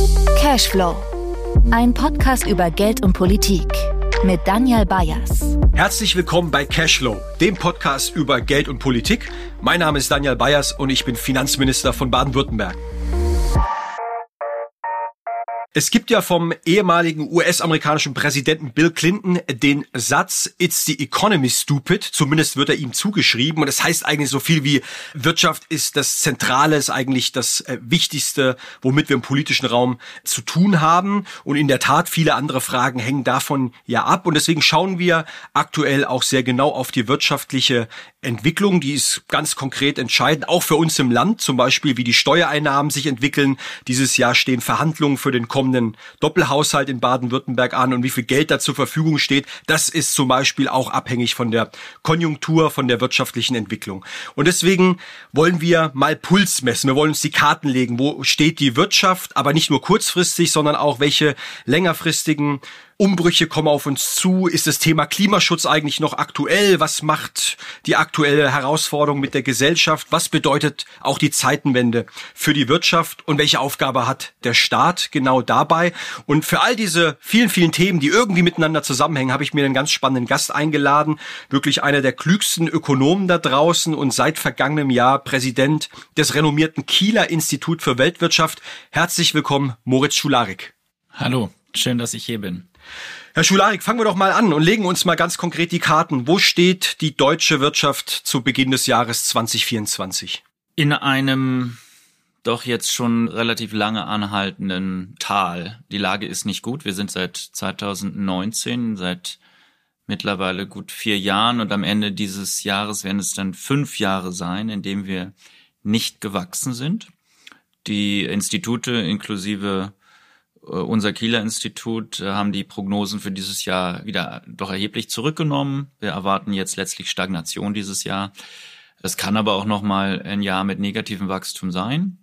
Cashflow, ein Podcast über Geld und Politik mit Daniel Bayers. Herzlich willkommen bei Cashflow, dem Podcast über Geld und Politik. Mein Name ist Daniel Bayers und ich bin Finanzminister von Baden-Württemberg. Es gibt ja vom ehemaligen US-amerikanischen Präsidenten Bill Clinton den Satz, "It's the economy, stupid." Zumindest wird er ihm zugeschrieben. Und das heißt eigentlich so viel wie, Wirtschaft ist das Zentrale, ist eigentlich das Wichtigste, womit wir im politischen Raum zu tun haben. Und in der Tat, viele andere Fragen hängen davon ja ab. Und deswegen schauen wir aktuell auch sehr genau auf die wirtschaftliche Entwicklung. Die ist ganz konkret entscheidend, auch für uns im Land. Zum Beispiel, wie die Steuereinnahmen sich entwickeln. Dieses Jahr stehen Verhandlungen für den kommenden Doppelhaushalt in Baden-Württemberg an und wie viel Geld da zur Verfügung steht. Das ist zum Beispiel auch abhängig von der Konjunktur, von der wirtschaftlichen Entwicklung. Und deswegen wollen wir mal Puls messen. Wir wollen uns die Karten legen. Wo steht die Wirtschaft? Aber nicht nur kurzfristig, sondern auch welche längerfristigen Umbrüche kommen auf uns zu. Ist das Thema Klimaschutz eigentlich noch aktuell? Was macht die aktuelle Herausforderung mit der Gesellschaft? Was bedeutet auch die Zeitenwende für die Wirtschaft? Und welche Aufgabe hat der Staat genau dabei? Und für all diese vielen, vielen Themen, die irgendwie miteinander zusammenhängen, habe ich mir einen ganz spannenden Gast eingeladen. Wirklich einer der klügsten Ökonomen da draußen und seit vergangenem Jahr Präsident des renommierten Kieler Institut für Weltwirtschaft. Herzlich willkommen, Moritz Schularik. Hallo, schön, dass ich hier bin. Herr Schularik, fangen wir doch mal an und legen uns mal ganz konkret die Karten. Wo steht die deutsche Wirtschaft zu Beginn des Jahres 2024? In einem doch jetzt schon relativ lange anhaltenden Tal. Die Lage ist nicht gut. Wir sind seit 2019, seit mittlerweile gut 4 Jahren und am Ende dieses Jahres werden es dann 5 Jahre sein, in denen wir nicht gewachsen sind. Die Institute inklusive unser Kieler Institut haben die Prognosen für dieses Jahr wieder doch erheblich zurückgenommen. Wir erwarten jetzt letztlich Stagnation dieses Jahr. Es kann aber auch noch mal ein Jahr mit negativem Wachstum sein.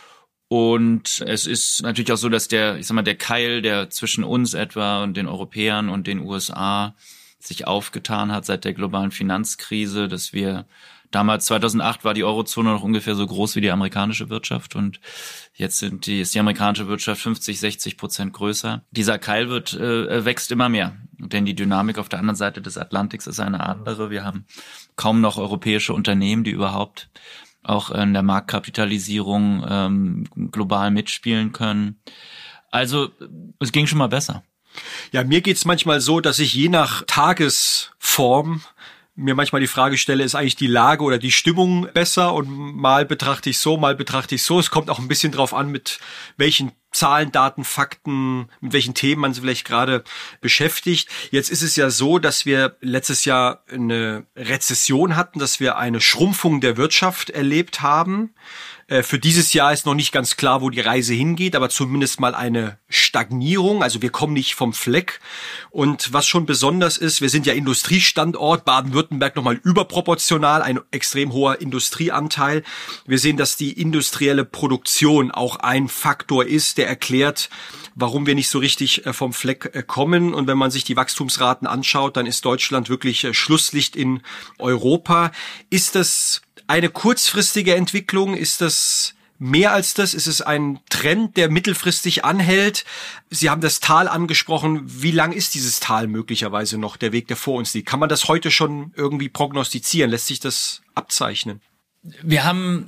Und es ist natürlich auch so, dass der Keil, der zwischen uns etwa und den Europäern und den USA sich aufgetan hat seit der globalen Finanzkrise, dass wir damals 2008 war die Eurozone noch ungefähr so groß wie die amerikanische Wirtschaft und jetzt ist die amerikanische Wirtschaft 50-60% größer. Dieser Keil wächst immer mehr, denn die Dynamik auf der anderen Seite des Atlantiks ist eine andere. Wir haben kaum noch europäische Unternehmen, die überhaupt auch in der Marktkapitalisierung global mitspielen können. Also es ging schon mal besser. Ja, mir geht's manchmal so, dass ich je nach Tagesform mir manchmal die Frage stelle, ist eigentlich die Lage oder die Stimmung besser? Und mal betrachte ich so, mal betrachte ich so. Es kommt auch ein bisschen drauf an, mit welchen Zahlen, Daten, Fakten, mit welchen Themen man sich vielleicht gerade beschäftigt. Jetzt ist es ja so, dass wir letztes Jahr eine Rezession hatten, dass wir eine Schrumpfung der Wirtschaft erlebt haben. Für dieses Jahr ist noch nicht ganz klar, wo die Reise hingeht, aber zumindest mal eine Stagnierung. Also wir kommen nicht vom Fleck. Und was schon besonders ist, wir sind ja Industriestandort, Baden-Württemberg nochmal überproportional, ein extrem hoher Industrieanteil. Wir sehen, dass die industrielle Produktion auch ein Faktor ist, der erklärt, warum wir nicht so richtig vom Fleck kommen. Und wenn man sich die Wachstumsraten anschaut, dann ist Deutschland wirklich Schlusslicht in Europa. Ist das eine kurzfristige Entwicklung? Ist das mehr als das? Ist es ein Trend, der mittelfristig anhält? Sie haben das Tal angesprochen. Wie lang ist dieses Tal möglicherweise noch, der Weg, der vor uns liegt? Kann man das heute schon irgendwie prognostizieren? Lässt sich das abzeichnen? Wir haben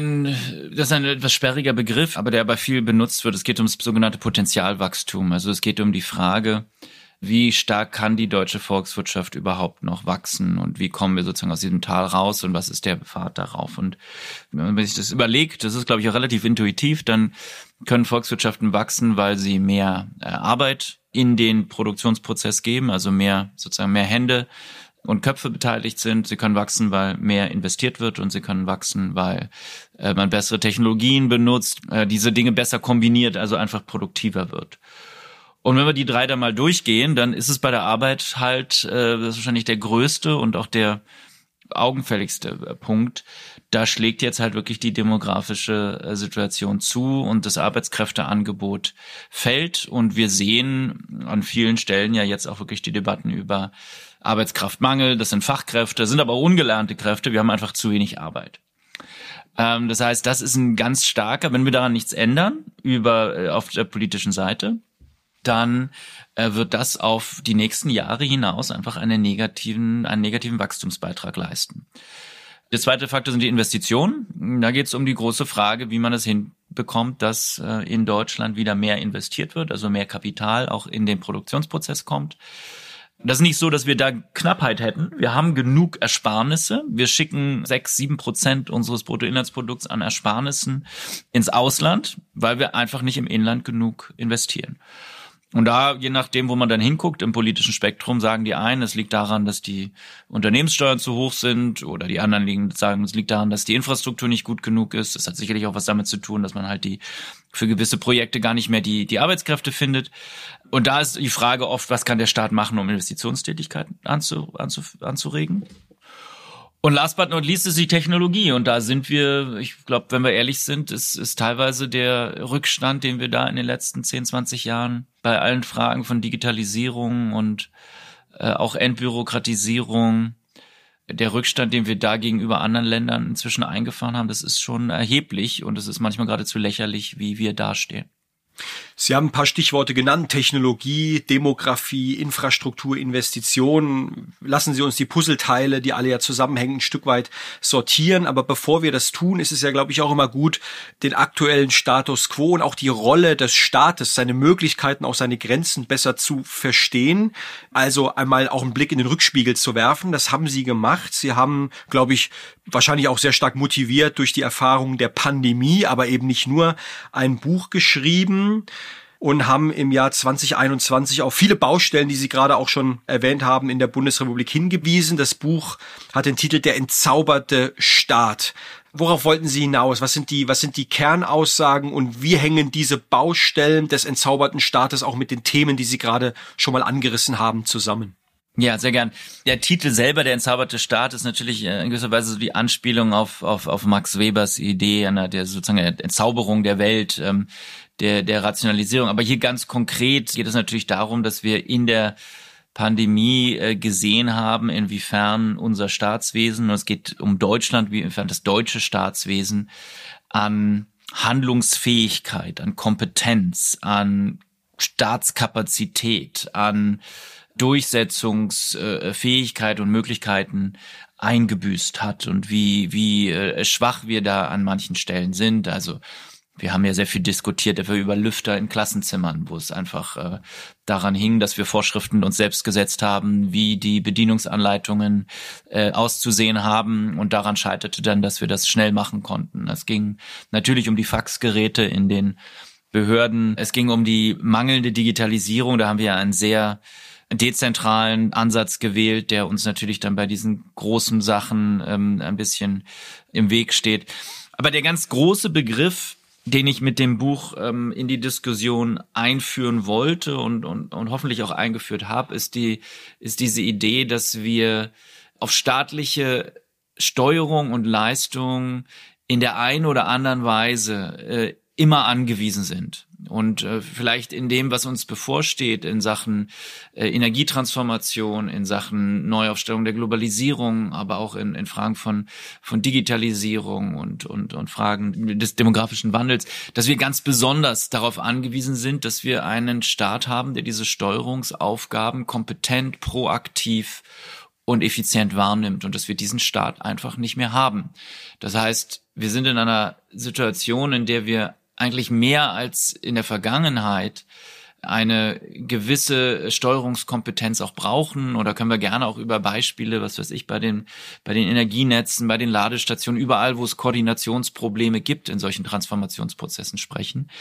das ist ein etwas sperriger Begriff, aber der aber viel benutzt wird. Es geht ums sogenannte Potentialwachstum. Also es geht um die Frage, wie stark kann die deutsche Volkswirtschaft überhaupt noch wachsen und wie kommen wir sozusagen aus diesem Tal raus und was ist der Pfad darauf? Und wenn man sich das überlegt, das ist, glaube ich, auch relativ intuitiv, dann können Volkswirtschaften wachsen, weil sie mehr Arbeit in den Produktionsprozess geben, also mehr Hände und Köpfe beteiligt sind. Sie können wachsen, weil mehr investiert wird und sie können wachsen, weil man bessere Technologien benutzt, diese Dinge besser kombiniert, also einfach produktiver wird. Und wenn wir die 3 da mal durchgehen, dann ist es bei der Arbeit halt, das ist wahrscheinlich der größte und auch der augenfälligste Punkt. Da schlägt jetzt halt wirklich die demografische Situation zu und das Arbeitskräfteangebot fällt. Und wir sehen an vielen Stellen ja jetzt auch wirklich die Debatten über Arbeitskraftmangel. Das sind Fachkräfte, sind aber ungelernte Kräfte. Wir haben einfach zu wenig Arbeit. Das heißt, das ist ein ganz starker, wenn wir daran nichts ändern auf der politischen Seite, dann wird das auf die nächsten Jahre hinaus einfach einen negativen Wachstumsbeitrag leisten. Der zweite Faktor sind die Investitionen. Da geht es um die große Frage, wie man es hinbekommt, dass in Deutschland wieder mehr investiert wird, also mehr Kapital auch in den Produktionsprozess kommt. Das ist nicht so, dass wir da Knappheit hätten. Wir haben genug Ersparnisse. Wir schicken 6-7% unseres Bruttoinlandsprodukts an Ersparnissen ins Ausland, weil wir einfach nicht im Inland genug investieren. Und da, je nachdem, wo man dann hinguckt im politischen Spektrum, sagen die einen, es liegt daran, dass die Unternehmenssteuern zu hoch sind, oder die anderen sagen, es liegt daran, dass die Infrastruktur nicht gut genug ist. Das hat sicherlich auch was damit zu tun, dass man halt für gewisse Projekte gar nicht mehr die Arbeitskräfte findet. Und da ist die Frage oft, was kann der Staat machen, um Investitionstätigkeiten anzuregen? Und last but not least ist die Technologie. Und da sind wir, ich glaube, wenn wir ehrlich sind, ist teilweise der Rückstand, den wir da in den letzten 10, 20 Jahren bei allen Fragen von Digitalisierung und auch Entbürokratisierung, der Rückstand, den wir da gegenüber anderen Ländern inzwischen eingefahren haben, das ist schon erheblich und es ist manchmal geradezu lächerlich, wie wir dastehen. Sie haben ein paar Stichworte genannt: Technologie, Demografie, Infrastruktur, Investitionen. Lassen Sie uns die Puzzleteile, die alle ja zusammenhängen, ein Stück weit sortieren. Aber bevor wir das tun, ist es ja, glaube ich, auch immer gut, den aktuellen Status quo und auch die Rolle des Staates, seine Möglichkeiten, auch seine Grenzen besser zu verstehen. Also einmal auch einen Blick in den Rückspiegel zu werfen. Das haben Sie gemacht. Sie haben, glaube ich, wahrscheinlich auch sehr stark motiviert durch die Erfahrung der Pandemie, aber eben nicht nur, ein Buch geschrieben und haben im Jahr 2021 auf viele Baustellen, die Sie gerade auch schon erwähnt haben, in der Bundesrepublik hingewiesen. Das Buch hat den Titel Der entzauberte Staat. Worauf wollten Sie hinaus? Was sind die Kernaussagen und wie hängen diese Baustellen des entzauberten Staates auch mit den Themen, die Sie gerade schon mal angerissen haben, zusammen? Ja, sehr gern. Der Titel selber, Der entzauberte Staat, ist natürlich in gewisser Weise so die Anspielung auf Max Webers Idee einer der sozusagen Entzauberung der Welt, der Rationalisierung. Aber hier ganz konkret geht es natürlich darum, dass wir in der Pandemie gesehen haben, inwiefern unser Staatswesen, und es geht um Deutschland, inwiefern das deutsche Staatswesen an Handlungsfähigkeit, an Kompetenz, an Staatskapazität, an Durchsetzungsfähigkeit und Möglichkeiten eingebüßt hat und wie schwach wir da an manchen Stellen sind. Also wir haben ja sehr viel diskutiert dafür über Lüfter in Klassenzimmern, wo es einfach daran hing, dass wir Vorschriften uns selbst gesetzt haben, wie die Bedienungsanleitungen auszusehen haben, und daran scheiterte dann, dass wir das schnell machen konnten. Es ging natürlich um die Faxgeräte in den Behörden. Es ging um die mangelnde Digitalisierung. Da haben wir ja einen sehr dezentralen Ansatz gewählt, der uns natürlich dann bei diesen großen Sachen ein bisschen im Weg steht. Aber der ganz große Begriff, den ich mit dem Buch in die Diskussion einführen wollte und hoffentlich auch eingeführt habe, ist diese Idee, dass wir auf staatliche Steuerung und Leistung in der einen oder anderen Weise immer angewiesen sind. Und vielleicht in dem, was uns bevorsteht in Sachen Energietransformation, in Sachen Neuaufstellung der Globalisierung, aber auch in Fragen von Digitalisierung und Fragen des demografischen Wandels, dass wir ganz besonders darauf angewiesen sind, dass wir einen Staat haben, der diese Steuerungsaufgaben kompetent, proaktiv und effizient wahrnimmt, und dass wir diesen Staat einfach nicht mehr haben. Das heißt, wir sind in einer Situation, in der wir eigentlich mehr als in der Vergangenheit eine gewisse Steuerungskompetenz auch brauchen, oder können wir gerne auch über Beispiele, was weiß ich, bei den Energienetzen, bei den Ladestationen, überall, wo es Koordinationsprobleme gibt in solchen Transformationsprozessen sprechen.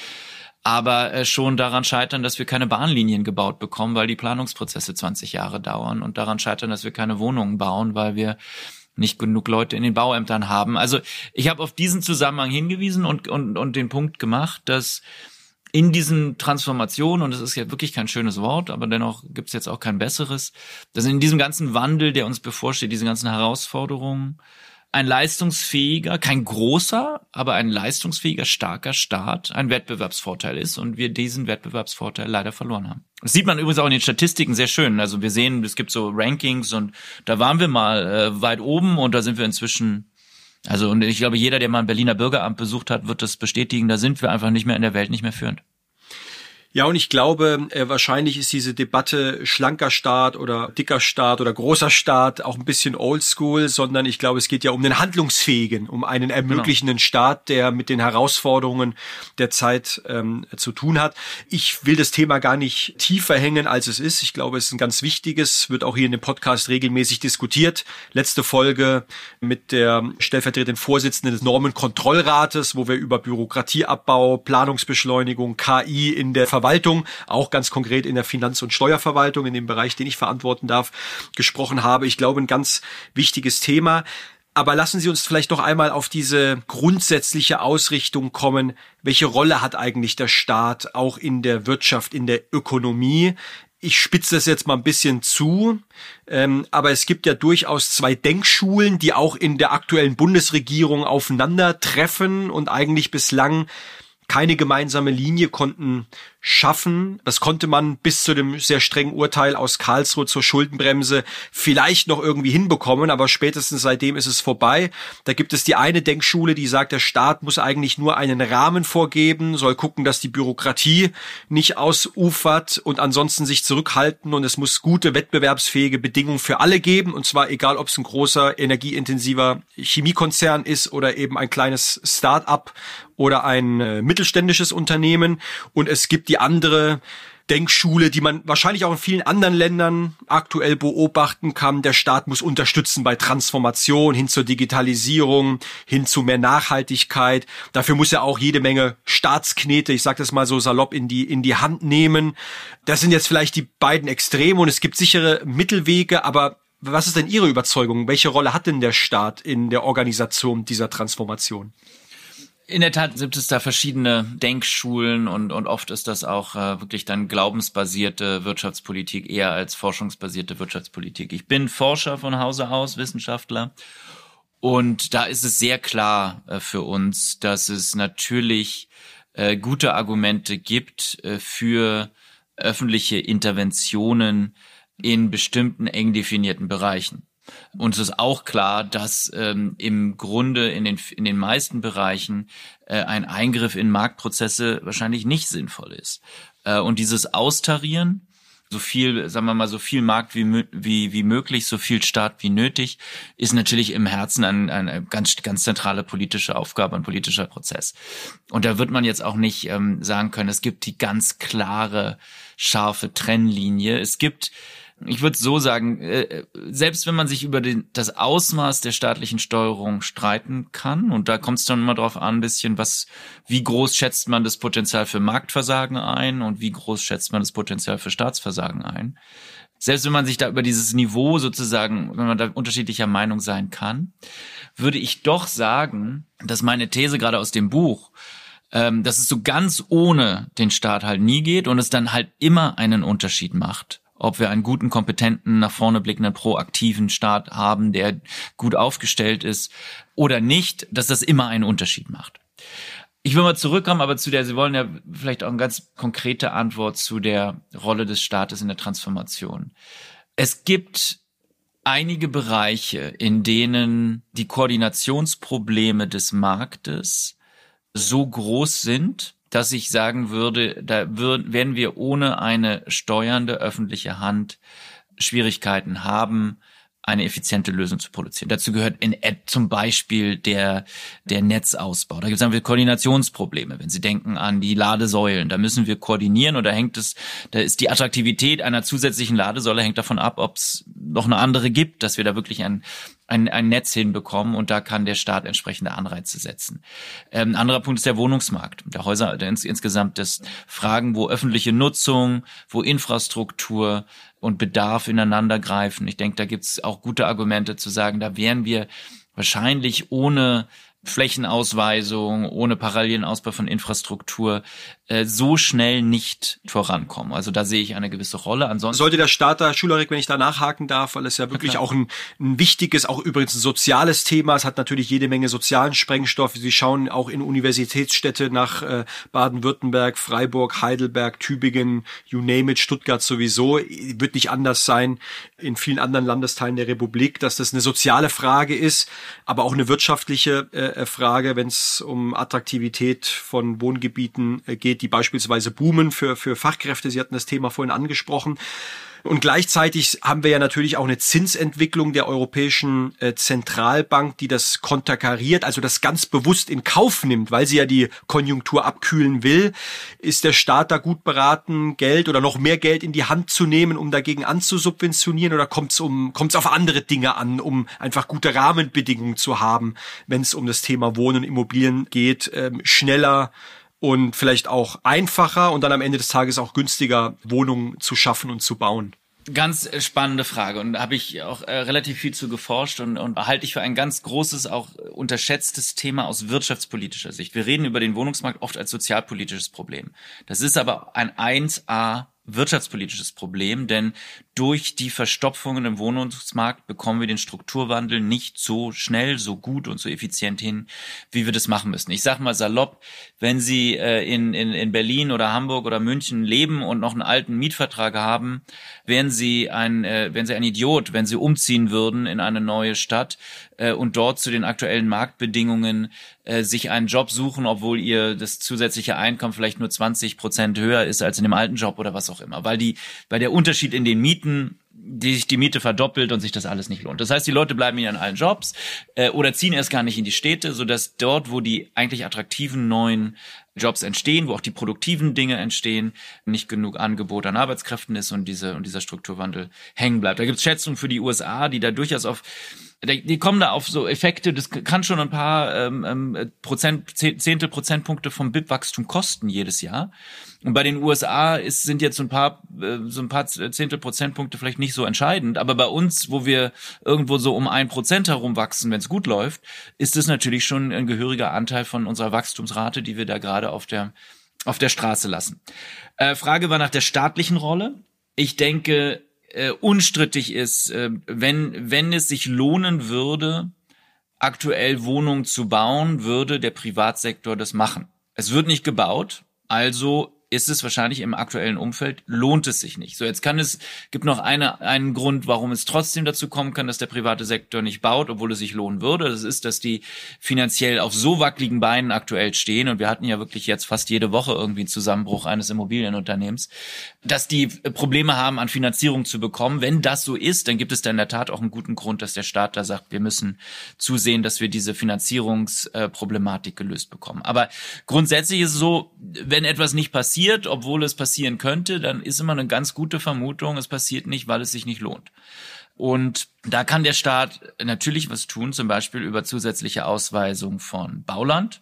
Aber schon daran scheitern, dass wir keine Bahnlinien gebaut bekommen, weil die Planungsprozesse 20 Jahre dauern, und daran scheitern, dass wir keine Wohnungen bauen, weil wir nicht genug Leute in den Bauämtern haben. Also ich habe auf diesen Zusammenhang hingewiesen und den Punkt gemacht, dass in diesen Transformationen, und das ist ja wirklich kein schönes Wort, aber dennoch gibt es jetzt auch kein besseres, dass in diesem ganzen Wandel, der uns bevorsteht, diese ganzen Herausforderungen, ein leistungsfähiger, kein großer, aber ein leistungsfähiger, starker Staat ein Wettbewerbsvorteil ist, und wir diesen Wettbewerbsvorteil leider verloren haben. Das sieht man übrigens auch in den Statistiken sehr schön. Also wir sehen, es gibt so Rankings, und da waren wir mal weit oben, und da sind wir inzwischen Also, und ich glaube, jeder, der mal ein Berliner Bürgeramt besucht hat, wird das bestätigen. Da sind wir einfach nicht mehr in der Welt, nicht mehr führend. Ja, und ich glaube, wahrscheinlich ist diese Debatte schlanker Staat oder dicker Staat oder großer Staat auch ein bisschen oldschool, sondern ich glaube, es geht ja um den handlungsfähigen, um einen ermöglichenden Staat, der mit den Herausforderungen der Zeit zu tun hat. Ich will das Thema gar nicht tiefer hängen, als es ist. Ich glaube, es ist ein ganz wichtiges, wird auch hier in dem Podcast regelmäßig diskutiert. Letzte Folge mit der stellvertretenden Vorsitzenden des Normenkontrollrates, wo wir über Bürokratieabbau, Planungsbeschleunigung, KI in der Verwaltung, auch ganz konkret in der Finanz- und Steuerverwaltung, in dem Bereich, den ich verantworten darf, gesprochen habe. Ich glaube, ein ganz wichtiges Thema. Aber lassen Sie uns vielleicht noch einmal auf diese grundsätzliche Ausrichtung kommen. Welche Rolle hat eigentlich der Staat auch in der Wirtschaft, in der Ökonomie? Ich spitze das jetzt mal ein bisschen zu, aber es gibt ja durchaus zwei Denkschulen, die auch in der aktuellen Bundesregierung aufeinandertreffen und eigentlich bislang keine gemeinsame Linie konnten schaffen. Das konnte man bis zu dem sehr strengen Urteil aus Karlsruhe zur Schuldenbremse vielleicht noch irgendwie hinbekommen, aber spätestens seitdem ist es vorbei. Da gibt es die eine Denkschule, die sagt, der Staat muss eigentlich nur einen Rahmen vorgeben, soll gucken, dass die Bürokratie nicht ausufert und ansonsten sich zurückhalten, und es muss gute, wettbewerbsfähige Bedingungen für alle geben, und zwar egal, ob es ein großer, energieintensiver Chemiekonzern ist oder eben ein kleines Start-up oder ein mittelständisches Unternehmen. Und es gibt die andere Denkschule, die man wahrscheinlich auch in vielen anderen Ländern aktuell beobachten kann. Der Staat muss unterstützen bei Transformation hin zur Digitalisierung, hin zu mehr Nachhaltigkeit. Dafür muss er auch jede Menge Staatsknete, ich sage das mal so salopp, in die Hand nehmen. Das sind jetzt vielleicht die beiden Extreme, und es gibt sichere Mittelwege, aber was ist denn Ihre Überzeugung? Welche Rolle hat denn der Staat in der Organisation dieser Transformation? In der Tat gibt es da verschiedene Denkschulen, und oft ist das auch wirklich dann glaubensbasierte Wirtschaftspolitik eher als forschungsbasierte Wirtschaftspolitik. Ich bin Forscher von Hause aus, Wissenschaftler, und da ist es sehr klar für uns, dass es natürlich gute Argumente gibt für öffentliche Interventionen in bestimmten eng definierten Bereichen. Uns ist auch klar, dass im Grunde in den meisten Bereichen ein Eingriff in Marktprozesse wahrscheinlich nicht sinnvoll ist. Und dieses Austarieren, so viel Markt wie möglich, so viel Staat wie nötig, ist natürlich im Herzen eine ganz, ganz zentrale politische Aufgabe, ein politischer Prozess. Und da wird man jetzt auch nicht sagen können, es gibt die ganz klare, scharfe Trennlinie. Es gibt, ich würde so sagen, selbst wenn man sich über das Ausmaß der staatlichen Steuerung streiten kann, und da kommt es dann immer drauf an, ein bisschen, wie groß schätzt man das Potenzial für Marktversagen ein und wie groß schätzt man das Potenzial für Staatsversagen ein. Selbst wenn man sich da über dieses Niveau sozusagen, wenn man da unterschiedlicher Meinung sein kann, würde ich doch sagen, dass meine These gerade aus dem Buch, dass es so ganz ohne den Staat halt nie geht und es dann halt immer einen Unterschied macht, ob wir einen guten, kompetenten, nach vorne blickenden, proaktiven Staat haben, der gut aufgestellt ist oder nicht, dass das immer einen Unterschied macht. Ich will mal zurückkommen, aber Sie wollen ja vielleicht auch eine ganz konkrete Antwort zu der Rolle des Staates in der Transformation. Es gibt einige Bereiche, in denen die Koordinationsprobleme des Marktes so groß sind, dass ich sagen würde, da werden wir ohne eine steuernde öffentliche Hand Schwierigkeiten haben, eine effiziente Lösung zu produzieren. Dazu gehört zum Beispiel der Netzausbau. Da gibt es Koordinationsprobleme. Wenn Sie denken an die Ladesäulen, da müssen wir koordinieren, und da ist die Attraktivität einer zusätzlichen Ladesäule hängt davon ab, ob es noch eine andere gibt, dass wir da wirklich ein Netz hinbekommen, und da kann der Staat entsprechende Anreize setzen. Ein anderer Punkt ist der Wohnungsmarkt, der Häuser, insgesamt das Fragen, wo öffentliche Nutzung, wo Infrastruktur und Bedarf ineinander greifen. Ich denke, da gibt's auch gute Argumente zu sagen, da wären wir wahrscheinlich ohne Flächenausweisung, ohne parallelen Ausbau von Infrastruktur so schnell nicht vorankommen. Also da sehe ich eine gewisse Rolle. Ansonsten sollte der Staat da, Schülerik, wenn ich da nachhaken darf, weil es ja wirklich auch ein wichtiges, auch übrigens ein soziales Thema. Es hat natürlich jede Menge sozialen Sprengstoff. Sie schauen auch in Universitätsstädte nach Baden-Württemberg, Freiburg, Heidelberg, Tübingen, you name it, Stuttgart sowieso. Wird nicht anders sein in vielen anderen Landesteilen der Republik, dass das eine soziale Frage ist, aber auch eine wirtschaftliche Frage, wenn es um Attraktivität von Wohngebieten geht, die beispielsweise boomen für Fachkräfte. Sie hatten das Thema vorhin angesprochen. Und gleichzeitig haben wir ja natürlich auch eine Zinsentwicklung der Europäischen Zentralbank, die das konterkariert, also das ganz bewusst in Kauf nimmt, weil sie ja die Konjunktur abkühlen will. Ist der Staat da gut beraten, Geld oder noch mehr Geld in die Hand zu nehmen, um dagegen anzusubventionieren, oder kommt es auf andere Dinge an, um einfach gute Rahmenbedingungen zu haben, wenn es um das Thema Wohnen, Immobilien geht, schneller und vielleicht auch einfacher und dann am Ende des Tages auch günstiger Wohnungen zu schaffen und zu bauen? Ganz spannende Frage, und da habe ich auch relativ viel zu geforscht und halte ich für ein ganz großes, auch unterschätztes Thema aus wirtschaftspolitischer Sicht. Wir reden über den Wohnungsmarkt oft als sozialpolitisches Problem. Das ist aber ein 1A wirtschaftspolitisches Problem, denn durch die Verstopfungen im Wohnungsmarkt bekommen wir den Strukturwandel nicht so schnell, so gut und so effizient hin, wie wir das machen müssen. Ich sage mal salopp, wenn Sie in Berlin oder Hamburg oder München leben und noch einen alten Mietvertrag haben, wären Sie ein Idiot, wenn Sie umziehen würden in eine neue Stadt und dort zu den aktuellen Marktbedingungen sich einen Job suchen, obwohl Ihr das zusätzliche Einkommen vielleicht nur 20% höher ist als in dem alten Job oder was auch immer, weil der Unterschied in den Mieten, sich die Miete verdoppelt und sich das alles nicht lohnt. Das heißt, die Leute bleiben in ihren alten Jobs oder ziehen erst gar nicht in die Städte, sodass dort, wo die eigentlich attraktiven neuen Jobs entstehen, wo auch die produktiven Dinge entstehen, nicht genug Angebot an Arbeitskräften ist und dieser Strukturwandel hängen bleibt. Da gibt es Schätzungen für die USA, die da durchaus die kommen da auf so Effekte, das kann schon ein paar Zehntelprozentpunkte vom BIP-Wachstum kosten jedes Jahr. Und bei den USA sind jetzt so ein paar Zehntelprozentpunkte vielleicht nicht so entscheidend, aber bei uns, wo wir irgendwo so um 1% herum wachsen, wenn es gut läuft, ist es natürlich schon ein gehöriger Anteil von unserer Wachstumsrate, die wir da gerade auf der Straße lassen. Frage war nach der staatlichen Rolle. Ich denke, unstrittig ist, wenn es sich lohnen würde, aktuell Wohnungen zu bauen, würde der Privatsektor das machen. Es wird nicht gebaut, also ist es wahrscheinlich im aktuellen Umfeld, lohnt es sich nicht. So, jetzt gibt noch einen Grund, warum es trotzdem dazu kommen kann, dass der private Sektor nicht baut, obwohl es sich lohnen würde. Das ist, dass die finanziell auf so wackeligen Beinen aktuell stehen, und wir hatten ja wirklich jetzt fast jede Woche irgendwie einen Zusammenbruch eines Immobilienunternehmens, dass die Probleme haben, an Finanzierung zu bekommen. Wenn das so ist, dann gibt es da in der Tat auch einen guten Grund, dass der Staat da sagt, wir müssen zusehen, dass wir diese Finanzierungsproblematik gelöst bekommen. Aber grundsätzlich ist es so, wenn etwas nicht passiert, obwohl es passieren könnte, dann ist immer eine ganz gute Vermutung, es passiert nicht, weil es sich nicht lohnt. Und da kann der Staat natürlich was tun, zum Beispiel über zusätzliche Ausweisung von Bauland,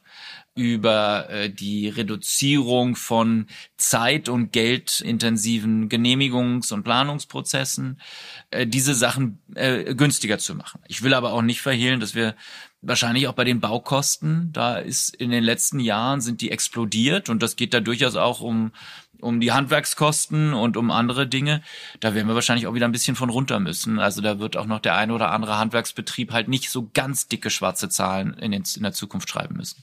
über die Reduzierung von zeit- und geldintensiven Genehmigungs- und Planungsprozessen, diese Sachen günstiger zu machen. Ich will aber auch nicht verhehlen, dass wir wahrscheinlich auch bei den Baukosten, da ist in den letzten Jahren sind die explodiert, und das geht da durchaus auch um die Handwerkskosten und um andere Dinge. Da werden wir wahrscheinlich auch wieder ein bisschen von runter müssen. Also da wird auch noch der eine oder andere Handwerksbetrieb halt nicht so ganz dicke schwarze Zahlen in der Zukunft schreiben müssen.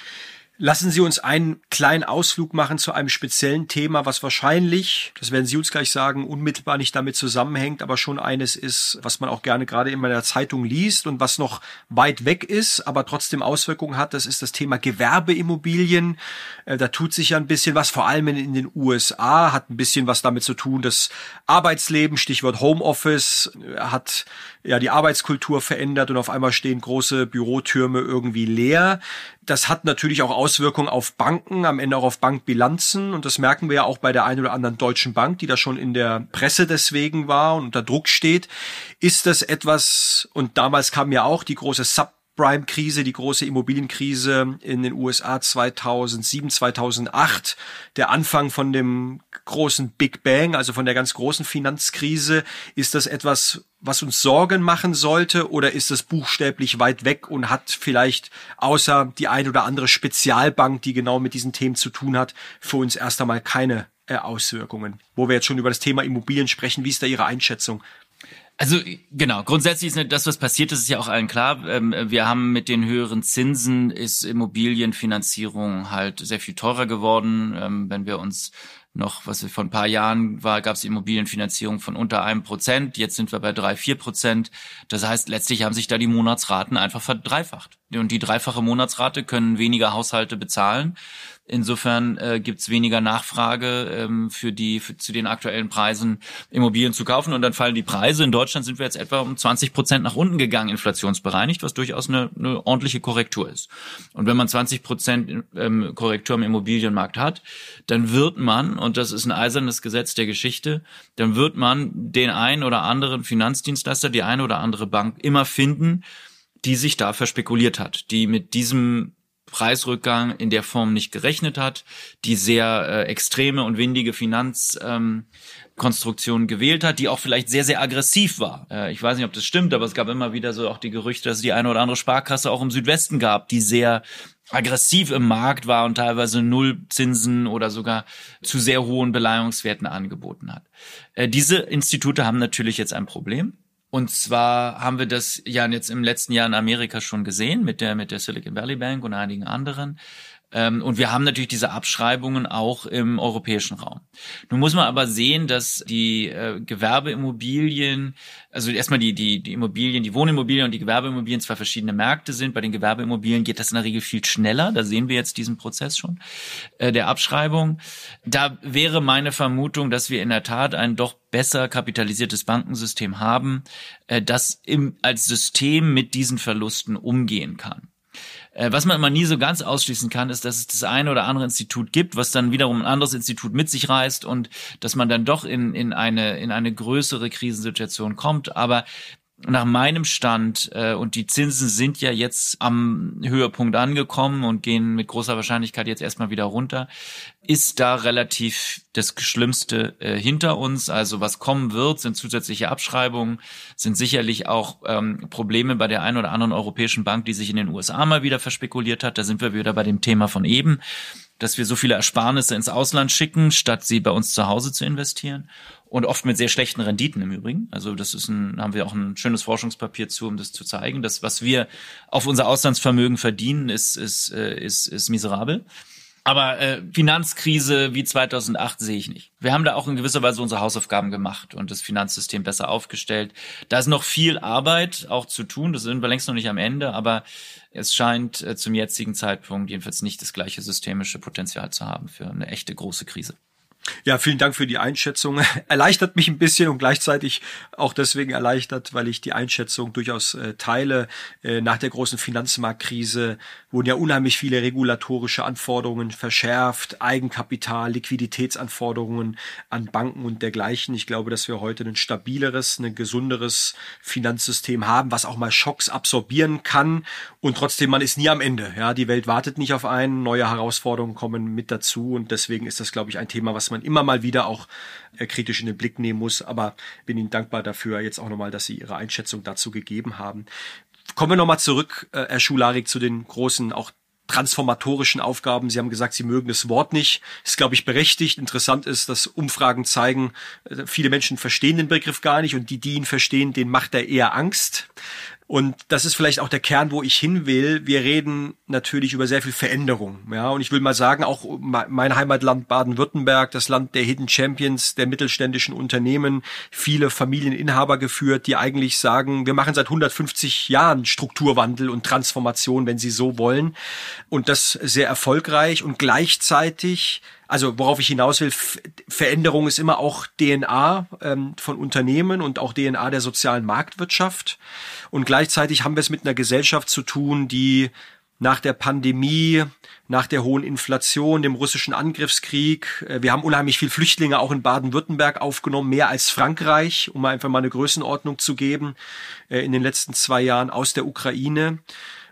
Lassen Sie uns einen kleinen Ausflug machen zu einem speziellen Thema, was wahrscheinlich, das werden Sie uns gleich sagen, unmittelbar nicht damit zusammenhängt, aber schon eines ist, was man auch gerne gerade in meiner Zeitung liest und was noch weit weg ist, aber trotzdem Auswirkungen hat. Das ist das Thema Gewerbeimmobilien. Da tut sich ja ein bisschen was, vor allem in den USA, hat ein bisschen was damit zu tun. Das Arbeitsleben, Stichwort Homeoffice, hat ja die Arbeitskultur verändert, und auf einmal stehen große Bürotürme irgendwie leer. Das hat natürlich auch Auswirkungen auf Banken, am Ende auch auf Bankbilanzen, und das merken wir ja auch bei der einen oder anderen deutschen Bank, die da schon in der Presse deswegen war und unter Druck steht. Ist das etwas, und damals kam ja auch die große Subprime-Krise, die große Immobilienkrise in den USA 2007, 2008, der Anfang von dem großen Big Bang, also von der ganz großen Finanzkrise. Ist das etwas, was uns Sorgen machen sollte, oder ist es buchstäblich weit weg und hat vielleicht außer die eine oder andere Spezialbank, die genau mit diesen Themen zu tun hat, für uns erst einmal keine Auswirkungen? Wo wir jetzt schon über das Thema Immobilien sprechen, wie ist da Ihre Einschätzung? Also genau, grundsätzlich ist das, was passiert ist, ist ja auch allen klar. Wir haben mit den höheren Zinsen ist Immobilienfinanzierung halt sehr viel teurer geworden. Wenn wir uns noch, was wir vor ein paar Jahren war, gab es Immobilienfinanzierung von unter 1%. Jetzt sind wir bei 3-4%. Das heißt, letztlich haben sich da die Monatsraten einfach verdreifacht. Und die dreifache Monatsrate können weniger Haushalte bezahlen. Insofern gibt's weniger Nachfrage zu den aktuellen Preisen Immobilien zu kaufen, und dann fallen die Preise. In Deutschland sind wir jetzt etwa um 20% nach unten gegangen, inflationsbereinigt, was durchaus eine ordentliche Korrektur ist. Und wenn man 20% Korrektur im Immobilienmarkt hat, dann wird man, und das ist ein eisernes Gesetz der Geschichte, dann wird man den einen oder anderen Finanzdienstleister, die eine oder andere Bank immer finden, die sich da verspekuliert hat, die mit diesem Preisrückgang in der Form nicht gerechnet hat, die sehr extreme und windige Finanzkonstruktionen gewählt hat, die auch vielleicht sehr, sehr aggressiv war. Ich weiß nicht, ob das stimmt, aber es gab immer wieder so auch die Gerüchte, dass es die eine oder andere Sparkasse auch im Südwesten gab, die sehr aggressiv im Markt war und teilweise Nullzinsen oder sogar zu sehr hohen Beleihungswerten angeboten hat. Diese Institute haben natürlich jetzt ein Problem. Und zwar haben wir das ja jetzt im letzten Jahr in Amerika schon gesehen mit der Silicon Valley Bank und einigen anderen. Und wir haben natürlich diese Abschreibungen auch im europäischen Raum. Nun muss man aber sehen, dass die Gewerbeimmobilien, also erstmal die Immobilien, die Wohnimmobilien und die Gewerbeimmobilien zwei verschiedene Märkte sind. Bei den Gewerbeimmobilien geht das in der Regel viel schneller. Da sehen wir jetzt diesen Prozess schon der Abschreibung. Da wäre meine Vermutung, dass wir in der Tat ein doch besser kapitalisiertes Bankensystem haben, das als System mit diesen Verlusten umgehen kann. Was man immer nie so ganz ausschließen kann, ist, dass es das eine oder andere Institut gibt, was dann wiederum ein anderes Institut mit sich reißt und dass man dann doch in eine größere Krisensituation kommt. Aber nach meinem Stand, und die Zinsen sind ja jetzt am Höhepunkt angekommen und gehen mit großer Wahrscheinlichkeit jetzt erstmal wieder runter, ist da relativ das Schlimmste hinter uns. Also was kommen wird, sind zusätzliche Abschreibungen, sind sicherlich auch Probleme bei der einen oder anderen europäischen Bank, die sich in den USA mal wieder verspekuliert hat. Da sind wir wieder bei dem Thema von eben, dass wir so viele Ersparnisse ins Ausland schicken, statt sie bei uns zu Hause zu investieren. Und oft mit sehr schlechten Renditen im Übrigen. Also das haben wir auch ein schönes Forschungspapier zu, um das zu zeigen. Das, was wir auf unser Auslandsvermögen verdienen, ist miserabel. Aber Finanzkrise wie 2008 sehe ich nicht. Wir haben da auch in gewisser Weise unsere Hausaufgaben gemacht und das Finanzsystem besser aufgestellt. Da ist noch viel Arbeit auch zu tun. Das sind wir längst noch nicht am Ende, aber es scheint zum jetzigen Zeitpunkt jedenfalls nicht das gleiche systemische Potenzial zu haben für eine echte große Krise. Ja, vielen Dank für die Einschätzung. Erleichtert mich ein bisschen und gleichzeitig auch deswegen erleichtert, weil ich die Einschätzung durchaus teile. Nach der großen Finanzmarktkrise wurden ja unheimlich viele regulatorische Anforderungen verschärft, Eigenkapital, Liquiditätsanforderungen an Banken und dergleichen. Ich glaube, dass wir heute ein stabileres, ein gesunderes Finanzsystem haben, was auch mal Schocks absorbieren kann, und trotzdem, man ist nie am Ende. Ja, die Welt wartet nicht auf einen, neue Herausforderungen kommen mit dazu, und deswegen ist das, glaube ich, ein Thema, was man immer mal wieder auch kritisch in den Blick nehmen muss. Aber bin Ihnen dankbar dafür jetzt auch nochmal, dass Sie Ihre Einschätzung dazu gegeben haben. Kommen wir nochmal zurück, Herr Schularik, zu den großen, auch transformatorischen Aufgaben. Sie haben gesagt, Sie mögen das Wort nicht. Ist, glaube ich, berechtigt. Interessant ist, dass Umfragen zeigen, viele Menschen verstehen den Begriff gar nicht, und die ihn verstehen, denen macht er eher Angst. Und das ist vielleicht auch der Kern, wo ich hin will. Wir reden natürlich über sehr viel Veränderung. Ja, und ich will mal sagen, auch mein Heimatland Baden-Württemberg, das Land der Hidden Champions, der mittelständischen Unternehmen, viele Familieninhaber geführt, die eigentlich sagen, wir machen seit 150 Jahren Strukturwandel und Transformation, wenn Sie so wollen. Und das sehr erfolgreich, und gleichzeitig, also worauf ich hinaus will, Veränderung ist immer auch DNA von Unternehmen und auch DNA der sozialen Marktwirtschaft. Und gleichzeitig haben wir es mit einer Gesellschaft zu tun, die nach der Pandemie, nach der hohen Inflation, dem russischen Angriffskrieg, wir haben unheimlich viel Flüchtlinge auch in Baden-Württemberg aufgenommen, mehr als Frankreich, um einfach mal eine Größenordnung zu geben, in den letzten 2 Jahren aus der Ukraine.